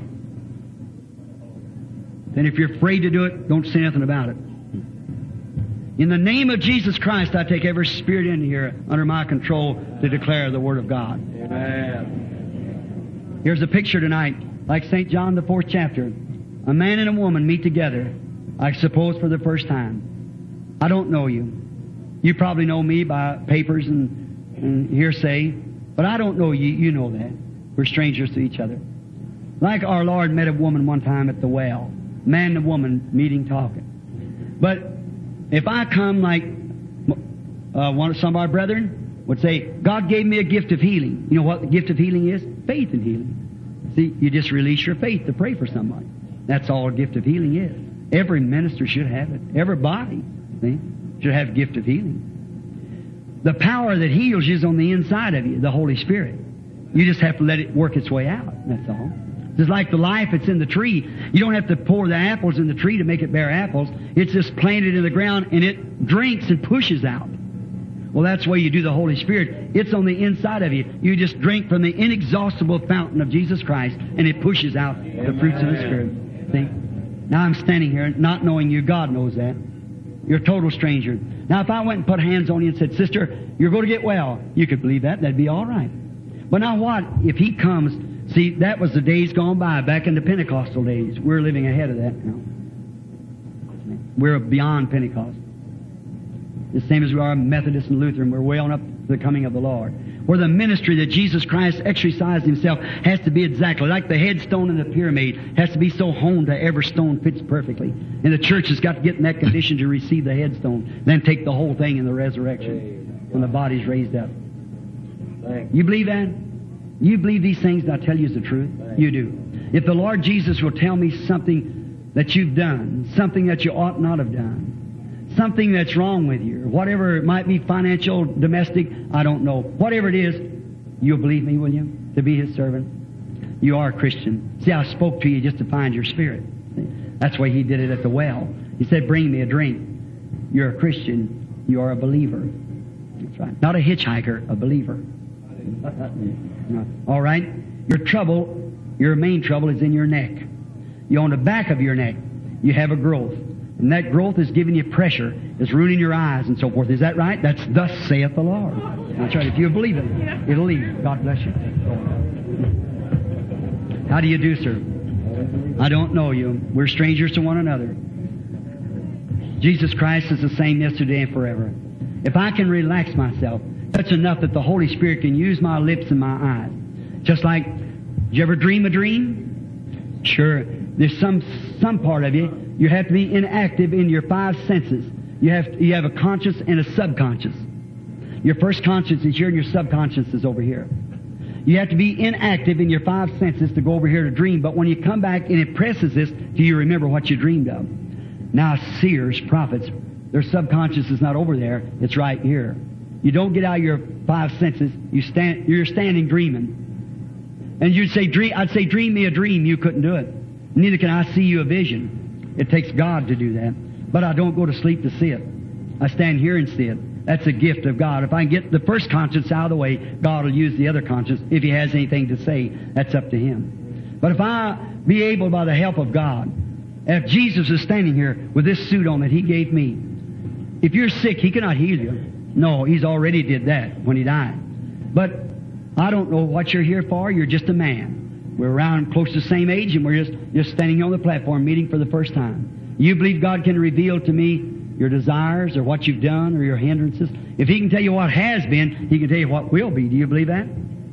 Then if you're afraid to do it, don't say nothing about it. In the name of Jesus Christ, I take every spirit in here under my control to declare the Word of God. Amen. Here's a picture tonight, like Saint John, the fourth chapter. A man and a woman meet together, I suppose for the first time. I don't know you. You probably know me by papers and, and hearsay, but I don't know you. You know that. We're strangers to each other. Like our Lord met a woman one time at the well. Man and woman meeting, talking. But if I come like uh, one of some of our brethren would say, God gave me a gift of healing. You know what the gift of healing is? Faith in healing. See, you just release your faith to pray for somebody. That's all a gift of healing is. Every minister should have it. Everybody, see, should have a gift of healing. The power that heals you is on the inside of you, the Holy Spirit. You just have to let it work its way out. That's all. It's like the life that's in the tree. You don't have to pour the apples in the tree to make it bear apples. It's just planted in the ground and it drinks and pushes out. Well, that's the way you do the Holy Spirit. It's on the inside of you. You just drink from the inexhaustible fountain of Jesus Christ and it pushes out the fruits of the Spirit. See? Now I'm standing here not knowing you. God knows that. You're a total stranger. Now if I went and put hands on you and said, "Sister, you're going to get well," you could believe that. That'd be all right. But now what if He comes? See, that was the days gone by, back in the Pentecostal days. We're living ahead of that now. We're beyond Pentecost. The same as we are Methodist and Lutheran. We're way on up to the coming of the Lord. Where the ministry that Jesus Christ exercised Himself has to be exactly like the headstone in the pyramid. Has to be so honed that every stone fits perfectly. And the church has got to get in that condition to receive the headstone. Then take the whole thing in the resurrection when the body's raised up. You believe that? You believe these things that I tell you is the truth? You do. If the Lord Jesus will tell me something that you've done, something that you ought not have done, something that's wrong with you, or whatever it might be, financial, domestic, I don't know. Whatever it is, you'll believe me, will you? To be His servant? You are a Christian. See, I spoke to you just to find your spirit. That's why He did it at the well. He said, "Bring me a drink." You're a Christian. You are a believer. That's right. Not a hitchhiker, a believer. All right? Your trouble, your main trouble is in your neck. You on the back of your neck, you have a growth. And that growth is giving you pressure. It's ruining your eyes and so forth. Is that right? That's thus saith the Lord. That's right. If you believe it, it'll leave. God bless you. How do you do, sir? I don't know you. We're strangers to one another. Jesus Christ is the same yesterday and forever. If I can relax myself, that's enough that the Holy Spirit can use my lips and my eyes. Just like, did you ever dream a dream? Sure. There's some some part of you, you have to be inactive in your five senses. You have to, you have a conscious and a subconscious. Your first conscious is here and your subconscious is over here. You have to be inactive in your five senses to go over here to dream. But when you come back and it presses this, do you remember what you dreamed of? Now seers, prophets, their subconscious is not over there. It's right here. You don't get out of your five senses. You stand, you're standing dreaming. And you'd say, dream, I'd say, dream me a dream. You couldn't do it. Neither can I see you a vision. It takes God to do that. But I don't go to sleep to see it. I stand here and see it. That's a gift of God. If I can get the first conscience out of the way, God will use the other conscience. If He has anything to say, that's up to Him. But if I be able, by the help of God, if Jesus is standing here with this suit on that He gave me, if you're sick, He cannot heal you. No, He's already did that when He died. But I don't know what you're here for. You're just a man. We're around close to the same age, and we're just, just standing on the platform meeting for the first time. You believe God can reveal to me your desires or what you've done or your hindrances? If He can tell you what has been, He can tell you what will be. Do you believe that?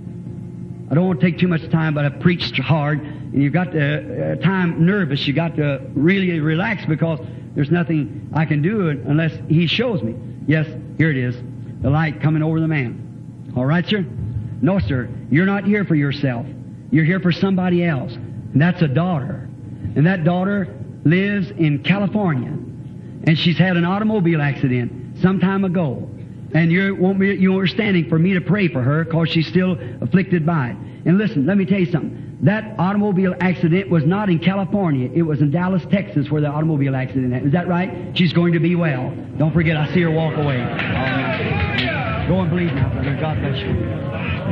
I don't want to take too much time, but I've preached hard, and you've got to, uh, time nervous. You've got to really relax because there's nothing I can do unless He shows me. Yes, here it is. The light coming over the man. All right, sir? No, sir. You're not here for yourself. You're here for somebody else. And that's a daughter. And that daughter lives in California. And she's had an automobile accident some time ago. And you won't be, you are standing for me to pray for her because she's still afflicted by it. And listen, let me tell you something. That automobile accident was not in California. It was in Dallas, Texas, where the automobile accident happened. Is that right? She's going to be well. Don't forget, I see her walk away. Right. Go and believe now, brother. God bless you.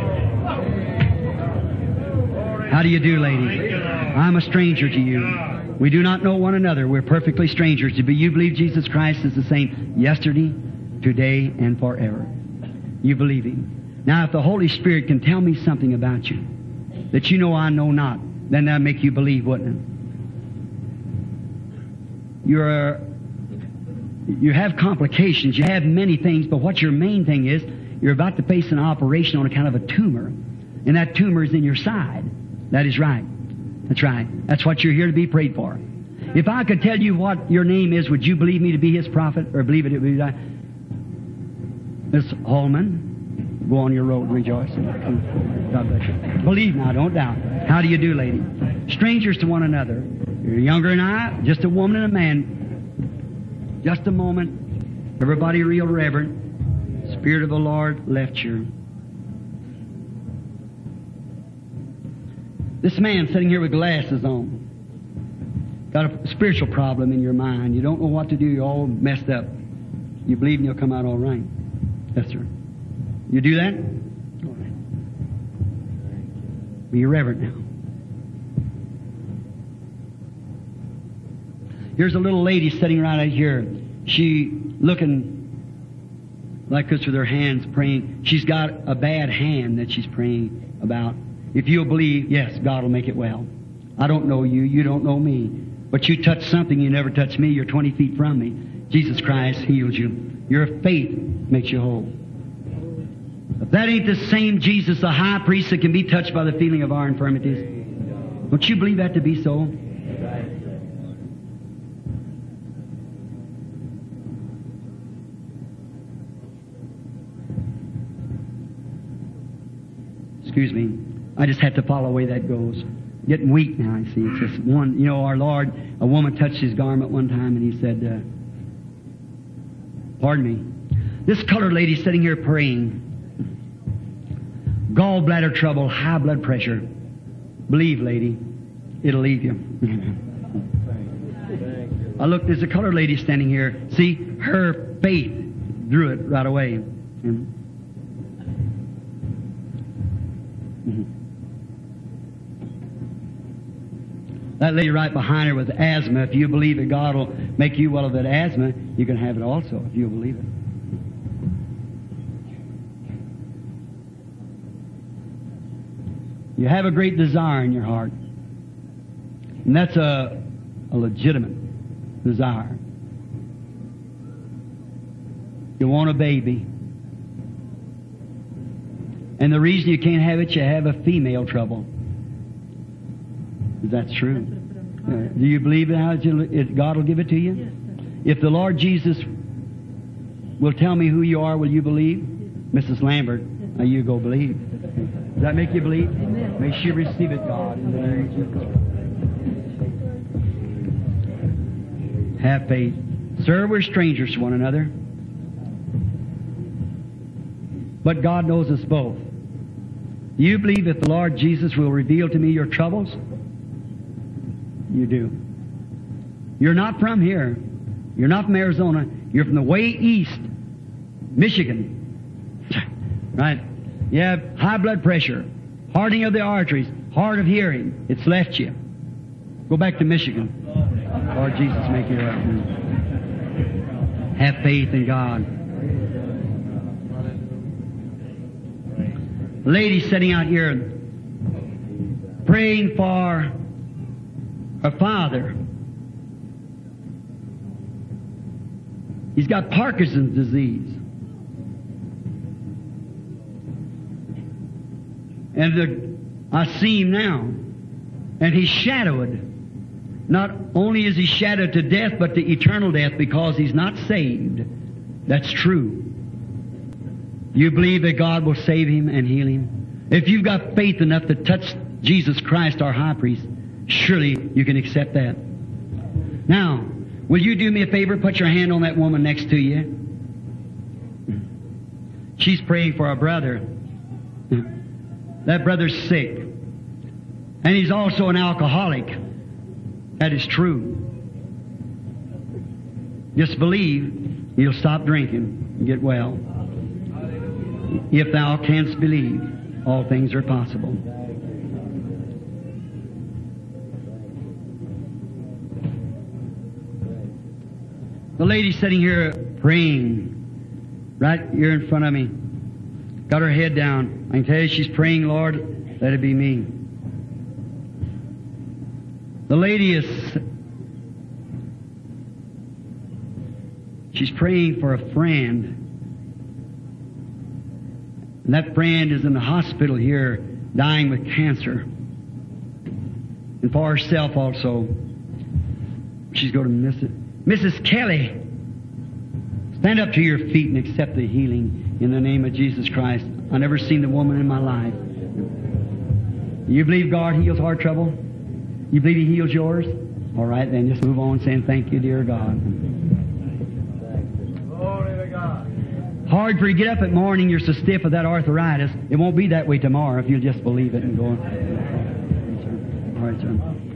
How do you do, lady? I'm a stranger to you. We do not know one another. We're perfectly strangers. Do you believe Jesus Christ is the same yesterday, today, and forever? You believe Him. Now, if the Holy Spirit can tell me something about you that you know I know not, then that'll make you believe, wouldn't it? You're, you have complications. You have many things, but what your main thing is, you're about to face an operation on a kind of a tumor, and that tumor is in your side. That is right. That's right. That's what you're here to be prayed for. If I could tell you what your name is, would you believe me to be His prophet, or believe it to be that? Miss Holman, go on your road rejoicing. God bless you. Believe now, don't doubt. How do you do, lady? Strangers to one another. You're younger than I, just a woman and a man. Just a moment. Everybody real reverent. Spirit of the Lord left you. This man sitting here with glasses on, got a spiritual problem in your mind. You don't know what to do. You're all messed up. You believe and you'll come out all right. Yes, sir. You do that? All right. Be reverent now. Here's a little lady sitting right out here. She looking like this with her hands praying. She's got a bad hand that she's praying about. If you'll believe, yes, God will make it well. I don't know you. You don't know me. But you touch something you never touched me. You're twenty feet from me. Jesus Christ heals you. Your faith makes you whole. If that ain't the same Jesus, the high priest that can be touched by the feeling of our infirmities, don't you believe that to be so? Excuse me. I just have to follow the way that goes. Getting weak now, I see. It's just one, you know, our Lord, a woman touched his garment one time and he said, uh, pardon me. This colored lady sitting here praying, gallbladder trouble, high blood pressure. Believe, lady, it'll leave you. I look, there's a colored lady standing here. See, her faith drew it right away. Mm-hmm. Mm-hmm. That lady right behind her with asthma, if you believe that God will make you well of that asthma, you can have it also, if you believe it. You have a great desire in your heart. And that's a, a legitimate desire. You want a baby. And the reason you can't have it, you have a female trouble. That's true. Uh, do you believe in how it, God will give it to you? Yes, if the Lord Jesus will tell me who you are, will you believe? Yes. Missus Lambert, now you go believe. Does that make you believe? Amen. May she receive it, God, in the name of Jesus. Have faith. Sir, we're strangers to one another. But God knows us both. Do you believe that the Lord Jesus will reveal to me your troubles? You do. You're not from here. You're not from Arizona. You're from the way east, Michigan. Right? You have high blood pressure, hardening of the arteries, hard of hearing. It's left you. Go back to Michigan. Lord Jesus, make you right. Have faith in God. A lady sitting out here praying for her father. He's got Parkinson's disease. And the, I see him now. And he's shadowed. Not only is he shadowed to death, but to eternal death because he's not saved. That's true. You believe that God will save him and heal him? If you've got faith enough to touch Jesus Christ, our high priest, surely you can accept that. Now, will you do me a favor? Put your hand on that woman next to you. She's praying for a brother. That brother's sick. And he's also an alcoholic. That is true. Just believe, he'll stop drinking and get well. If thou canst believe, all things are possible. The lady sitting here praying, right here in front of me, got her head down. I can tell you she's praying, Lord, let it be me. The lady is, she's praying for a friend. And that friend is in the hospital here, dying with cancer. And for herself also. She's going to miss it. Missus Kelly, stand up to your feet and accept the healing in the name of Jesus Christ. I've never seen a woman in my life. You believe God heals heart trouble? You believe He heals yours? All right, then just move on saying, thank you, dear God. Glory to God. Hard for you to get up at morning, you're so stiff with that arthritis. It won't be that way tomorrow if you'll just believe it and go on. sir.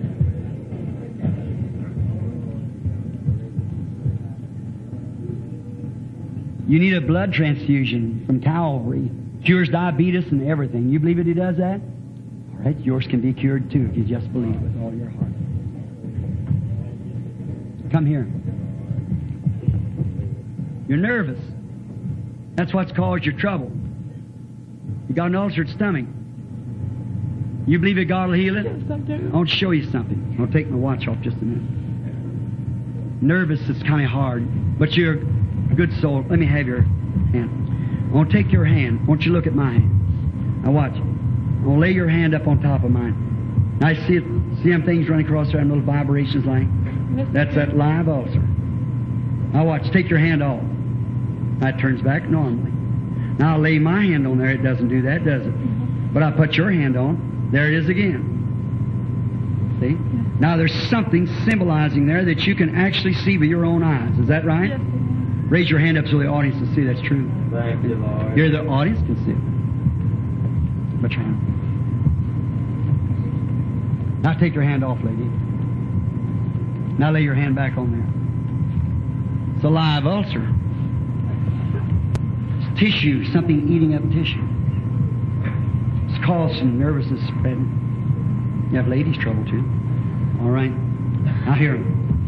You need a blood transfusion from Calvary. Cures diabetes and everything. You believe it, He does that? All right, yours can be cured too if you just believe with all your heart. Come here. You're nervous. That's what's caused your trouble. You got an ulcered stomach. You believe that God will heal it? Yes, I do. I want to show you something. I'll take my watch off just a minute. Nervous is kind of hard, but you're a good soul. Let me have your hand. I want to take your hand. I want you to look at my hand. Now watch. I'm going to lay your hand up on top of mine. Now I see it. See them things running across there, little vibrations like? That's that live ulcer. Now watch. Take your hand off. That turns back normally. Now I lay my hand on there. It doesn't do that, does it? But I put your hand on. There it is again. See? Now there's something symbolizing there that you can actually see with your own eyes. Is that right? Yes. Raise your hand up so the audience can see that's true. Thank you, Lord. Here the audience can see it. Put your hand. Now take your hand off, lady. Now lay your hand back on there. It's a live ulcer. It's tissue, something eating up tissue. It's caused some nervousness spreading. You have ladies' trouble too. All right. Now here.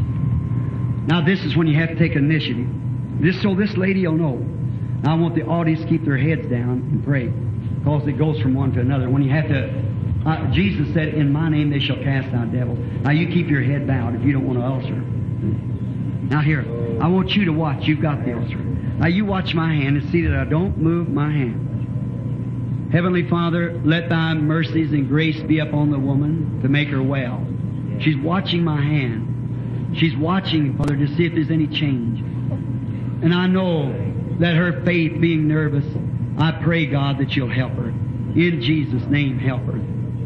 Now this is when you have to take initiative. This so this lady will know. Now I want the audience to keep their heads down and pray, because it goes from one to another. When you have to, uh, Jesus said, "In my name they shall cast out devils." Now you keep your head bowed if you don't want an ulcer. Now here, I want you to watch. You've got the ulcer. Now you watch my hand and see that I don't move my hand. Heavenly Father, let Thy mercies and grace be upon the woman to make her well. She's watching my hand. She's watching, Father, to see if there's any change. And I know that her faith, being nervous, I pray, God, that You'll help her. In Jesus' name, help her.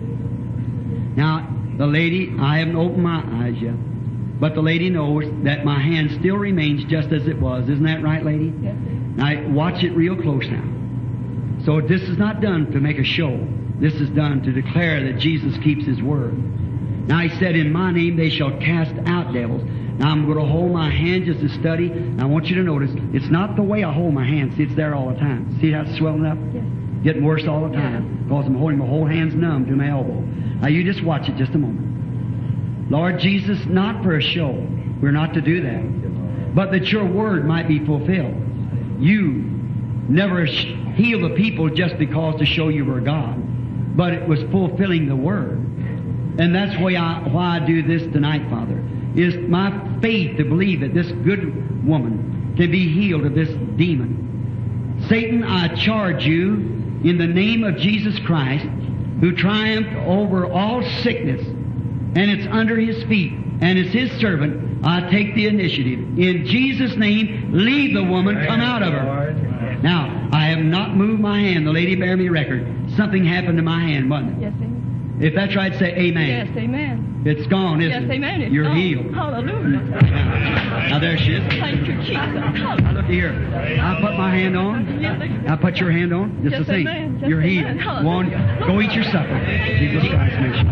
Now, the lady, I haven't opened my eyes yet, but the lady knows that my hand still remains just as it was. Isn't that right, lady? Yes. Now, watch it real close now. So this is not done to make a show. This is done to declare that Jesus keeps His word. Now He said, "In my name they shall cast out devils." Now I'm going to hold my hand just to study. And I want you to notice, it's not the way I hold my hand. See, it's there all the time. See how it's swelling up? Yes. Getting worse all the time. Because I'm holding my whole hand's numb to my elbow. Now you just watch it just a moment. Lord Jesus, not for a show. We're not to do that. But that Your word might be fulfilled. You never heal the people just because to show You were God. But it was fulfilling the word. And that's why I, why I do this tonight, Father, is my faith to believe that this good woman can be healed of this demon. Satan, I charge You in the name of Jesus Christ, who triumphed over all sickness, and it's under His feet, and it's His servant. I take the initiative. In Jesus' name, leave the woman, come out of her. Now, I have not moved my hand. The lady bear me record. Something happened to my hand, wasn't it? Yes, amen. If that's right, say amen. Yes, amen. It's gone, isn't Yes, it? amen. It's You're gone. healed. Hallelujah. Now, now there she is. Thank You, Jesus. Now look here. I put my hand on. I put your hand on. Just Yes, the same. amen. Yes, You're amen. healed. Go on. Go eat your supper. Jesus Christ mission.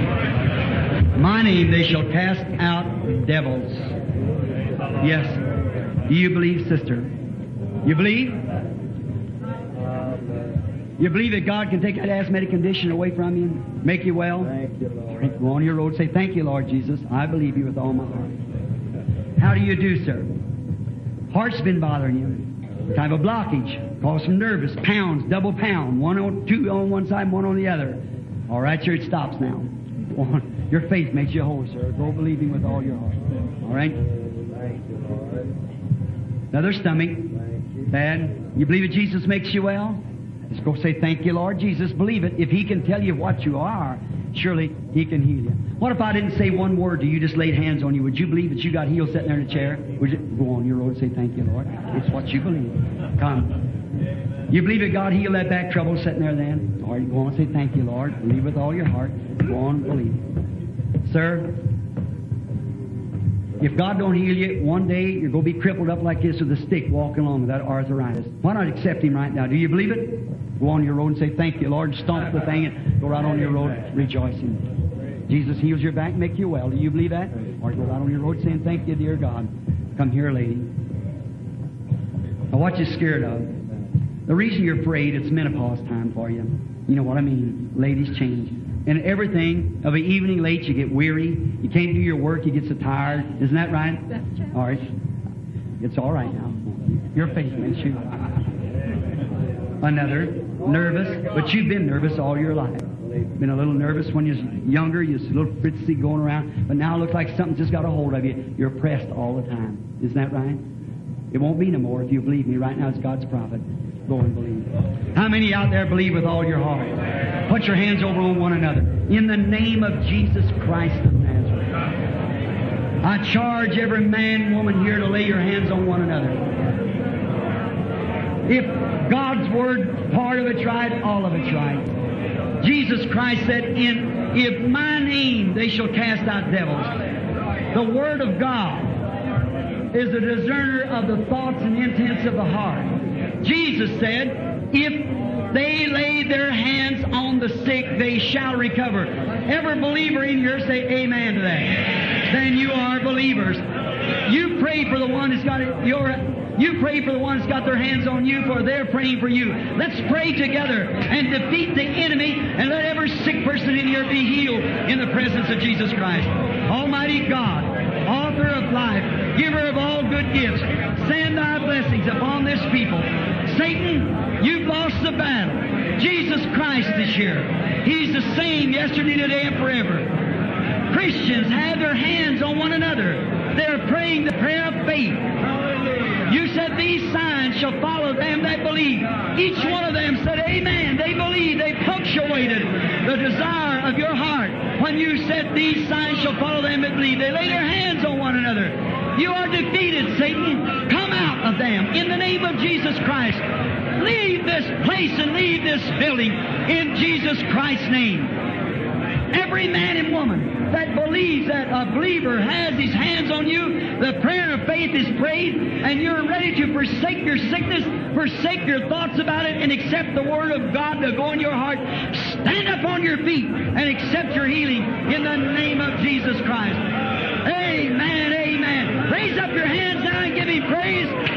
My name they shall cast out devils. Yes. Do you believe, sister? You believe? You believe that God can take that asthmatic condition away from you and make you well? Thank You, Lord. Go on your road. Say, "Thank You, Lord Jesus. I believe You with all my heart." How do you do, sir? Heart's been bothering you. Type of blockage. Cause some nervous. Pounds, double pound. One on two on one side, one on the other. All right, sir, it stops now. Your faith makes you whole, sir. Go believing with all your heart. All right? Thank You, Lord. Another stomach. Thank You. Bad. You believe that Jesus makes you well? Just go say, "Thank You, Lord Jesus." Believe it. If He can tell you what you are, surely He can heal you. What if I didn't say one word to you, just laid hands on you? Would you believe that you got healed sitting there in a chair? Would you go on your road and say, "Thank You, Lord"? It's what you believe. Come. You believe that God healed that back trouble sitting there then? Or you go on and say, "Thank You, Lord." Believe with all your heart. Go on and believe. Sir, if God don't heal you, one day you're going to be crippled up like this with a stick walking along with that arthritis. Why not accept Him right now? Do you believe it? Go on your road and say, "Thank You, Lord." Stomp the thing and go right on your road rejoicing. Jesus heals your back, make you well. Do you believe that? Or go out on your road saying, thank you, dear God. Come here, lady. Now, what you scared of? The reason you're afraid, it's menopause time for you. You know what I mean? Ladies change. And everything, of an evening late, you get weary. You can't do your work, you get so tired. Isn't that right? That's true. All right. It's all right now. Your faith makes you. Another, nervous, but you've been nervous all your life. Been a little nervous when you're younger, you're a little fritzy going around, but now it looks like something just got a hold of you. You're oppressed all the time. Isn't that right? It won't be no more if you believe me. Right now it's God's prophet. Go and believe. How many out there believe with all your heart? Put your hands over on one another. In the name of Jesus Christ of Nazareth, I charge every man, woman here to lay your hands on one another. If God's Word, part of it's right, all of it's right. Jesus Christ said, "In if my name they shall cast out devils." The Word of God is a discerner of the thoughts and intents of the heart. Jesus said, if they lay their hands on the sick, they shall recover. Every believer in here say amen to that. Then you are believers. You pray for the one that's got it, your You pray for the ones that's got their hands on you, for they're praying for you. Let's pray together and defeat the enemy, and let every sick person in here be healed in the presence of Jesus Christ. Almighty God, author of life, giver of all good gifts, send thy blessings upon this people. Satan, you've lost the battle. Jesus Christ is here. He's the same yesterday, today, and forever. Christians have their hands on one another. They're praying the prayer of faith. You said these signs shall follow them that believe. Each one of them said amen. They believe. They punctuated the desire of your heart when you said these signs shall follow them that believe. They lay their hands on one another. You are defeated, Satan. Come out of them in the name of Jesus Christ. Leave this place and leave this building in Jesus Christ's name. Every man and woman that believes that a believer has his hands on you, the prayer of faith is prayed, and you're ready to forsake your sickness, forsake your thoughts about it, and accept the Word of God to go in your heart. Stand up on your feet and accept your healing in the name of Jesus Christ. Amen, amen. Raise up your hands now and give Him praise.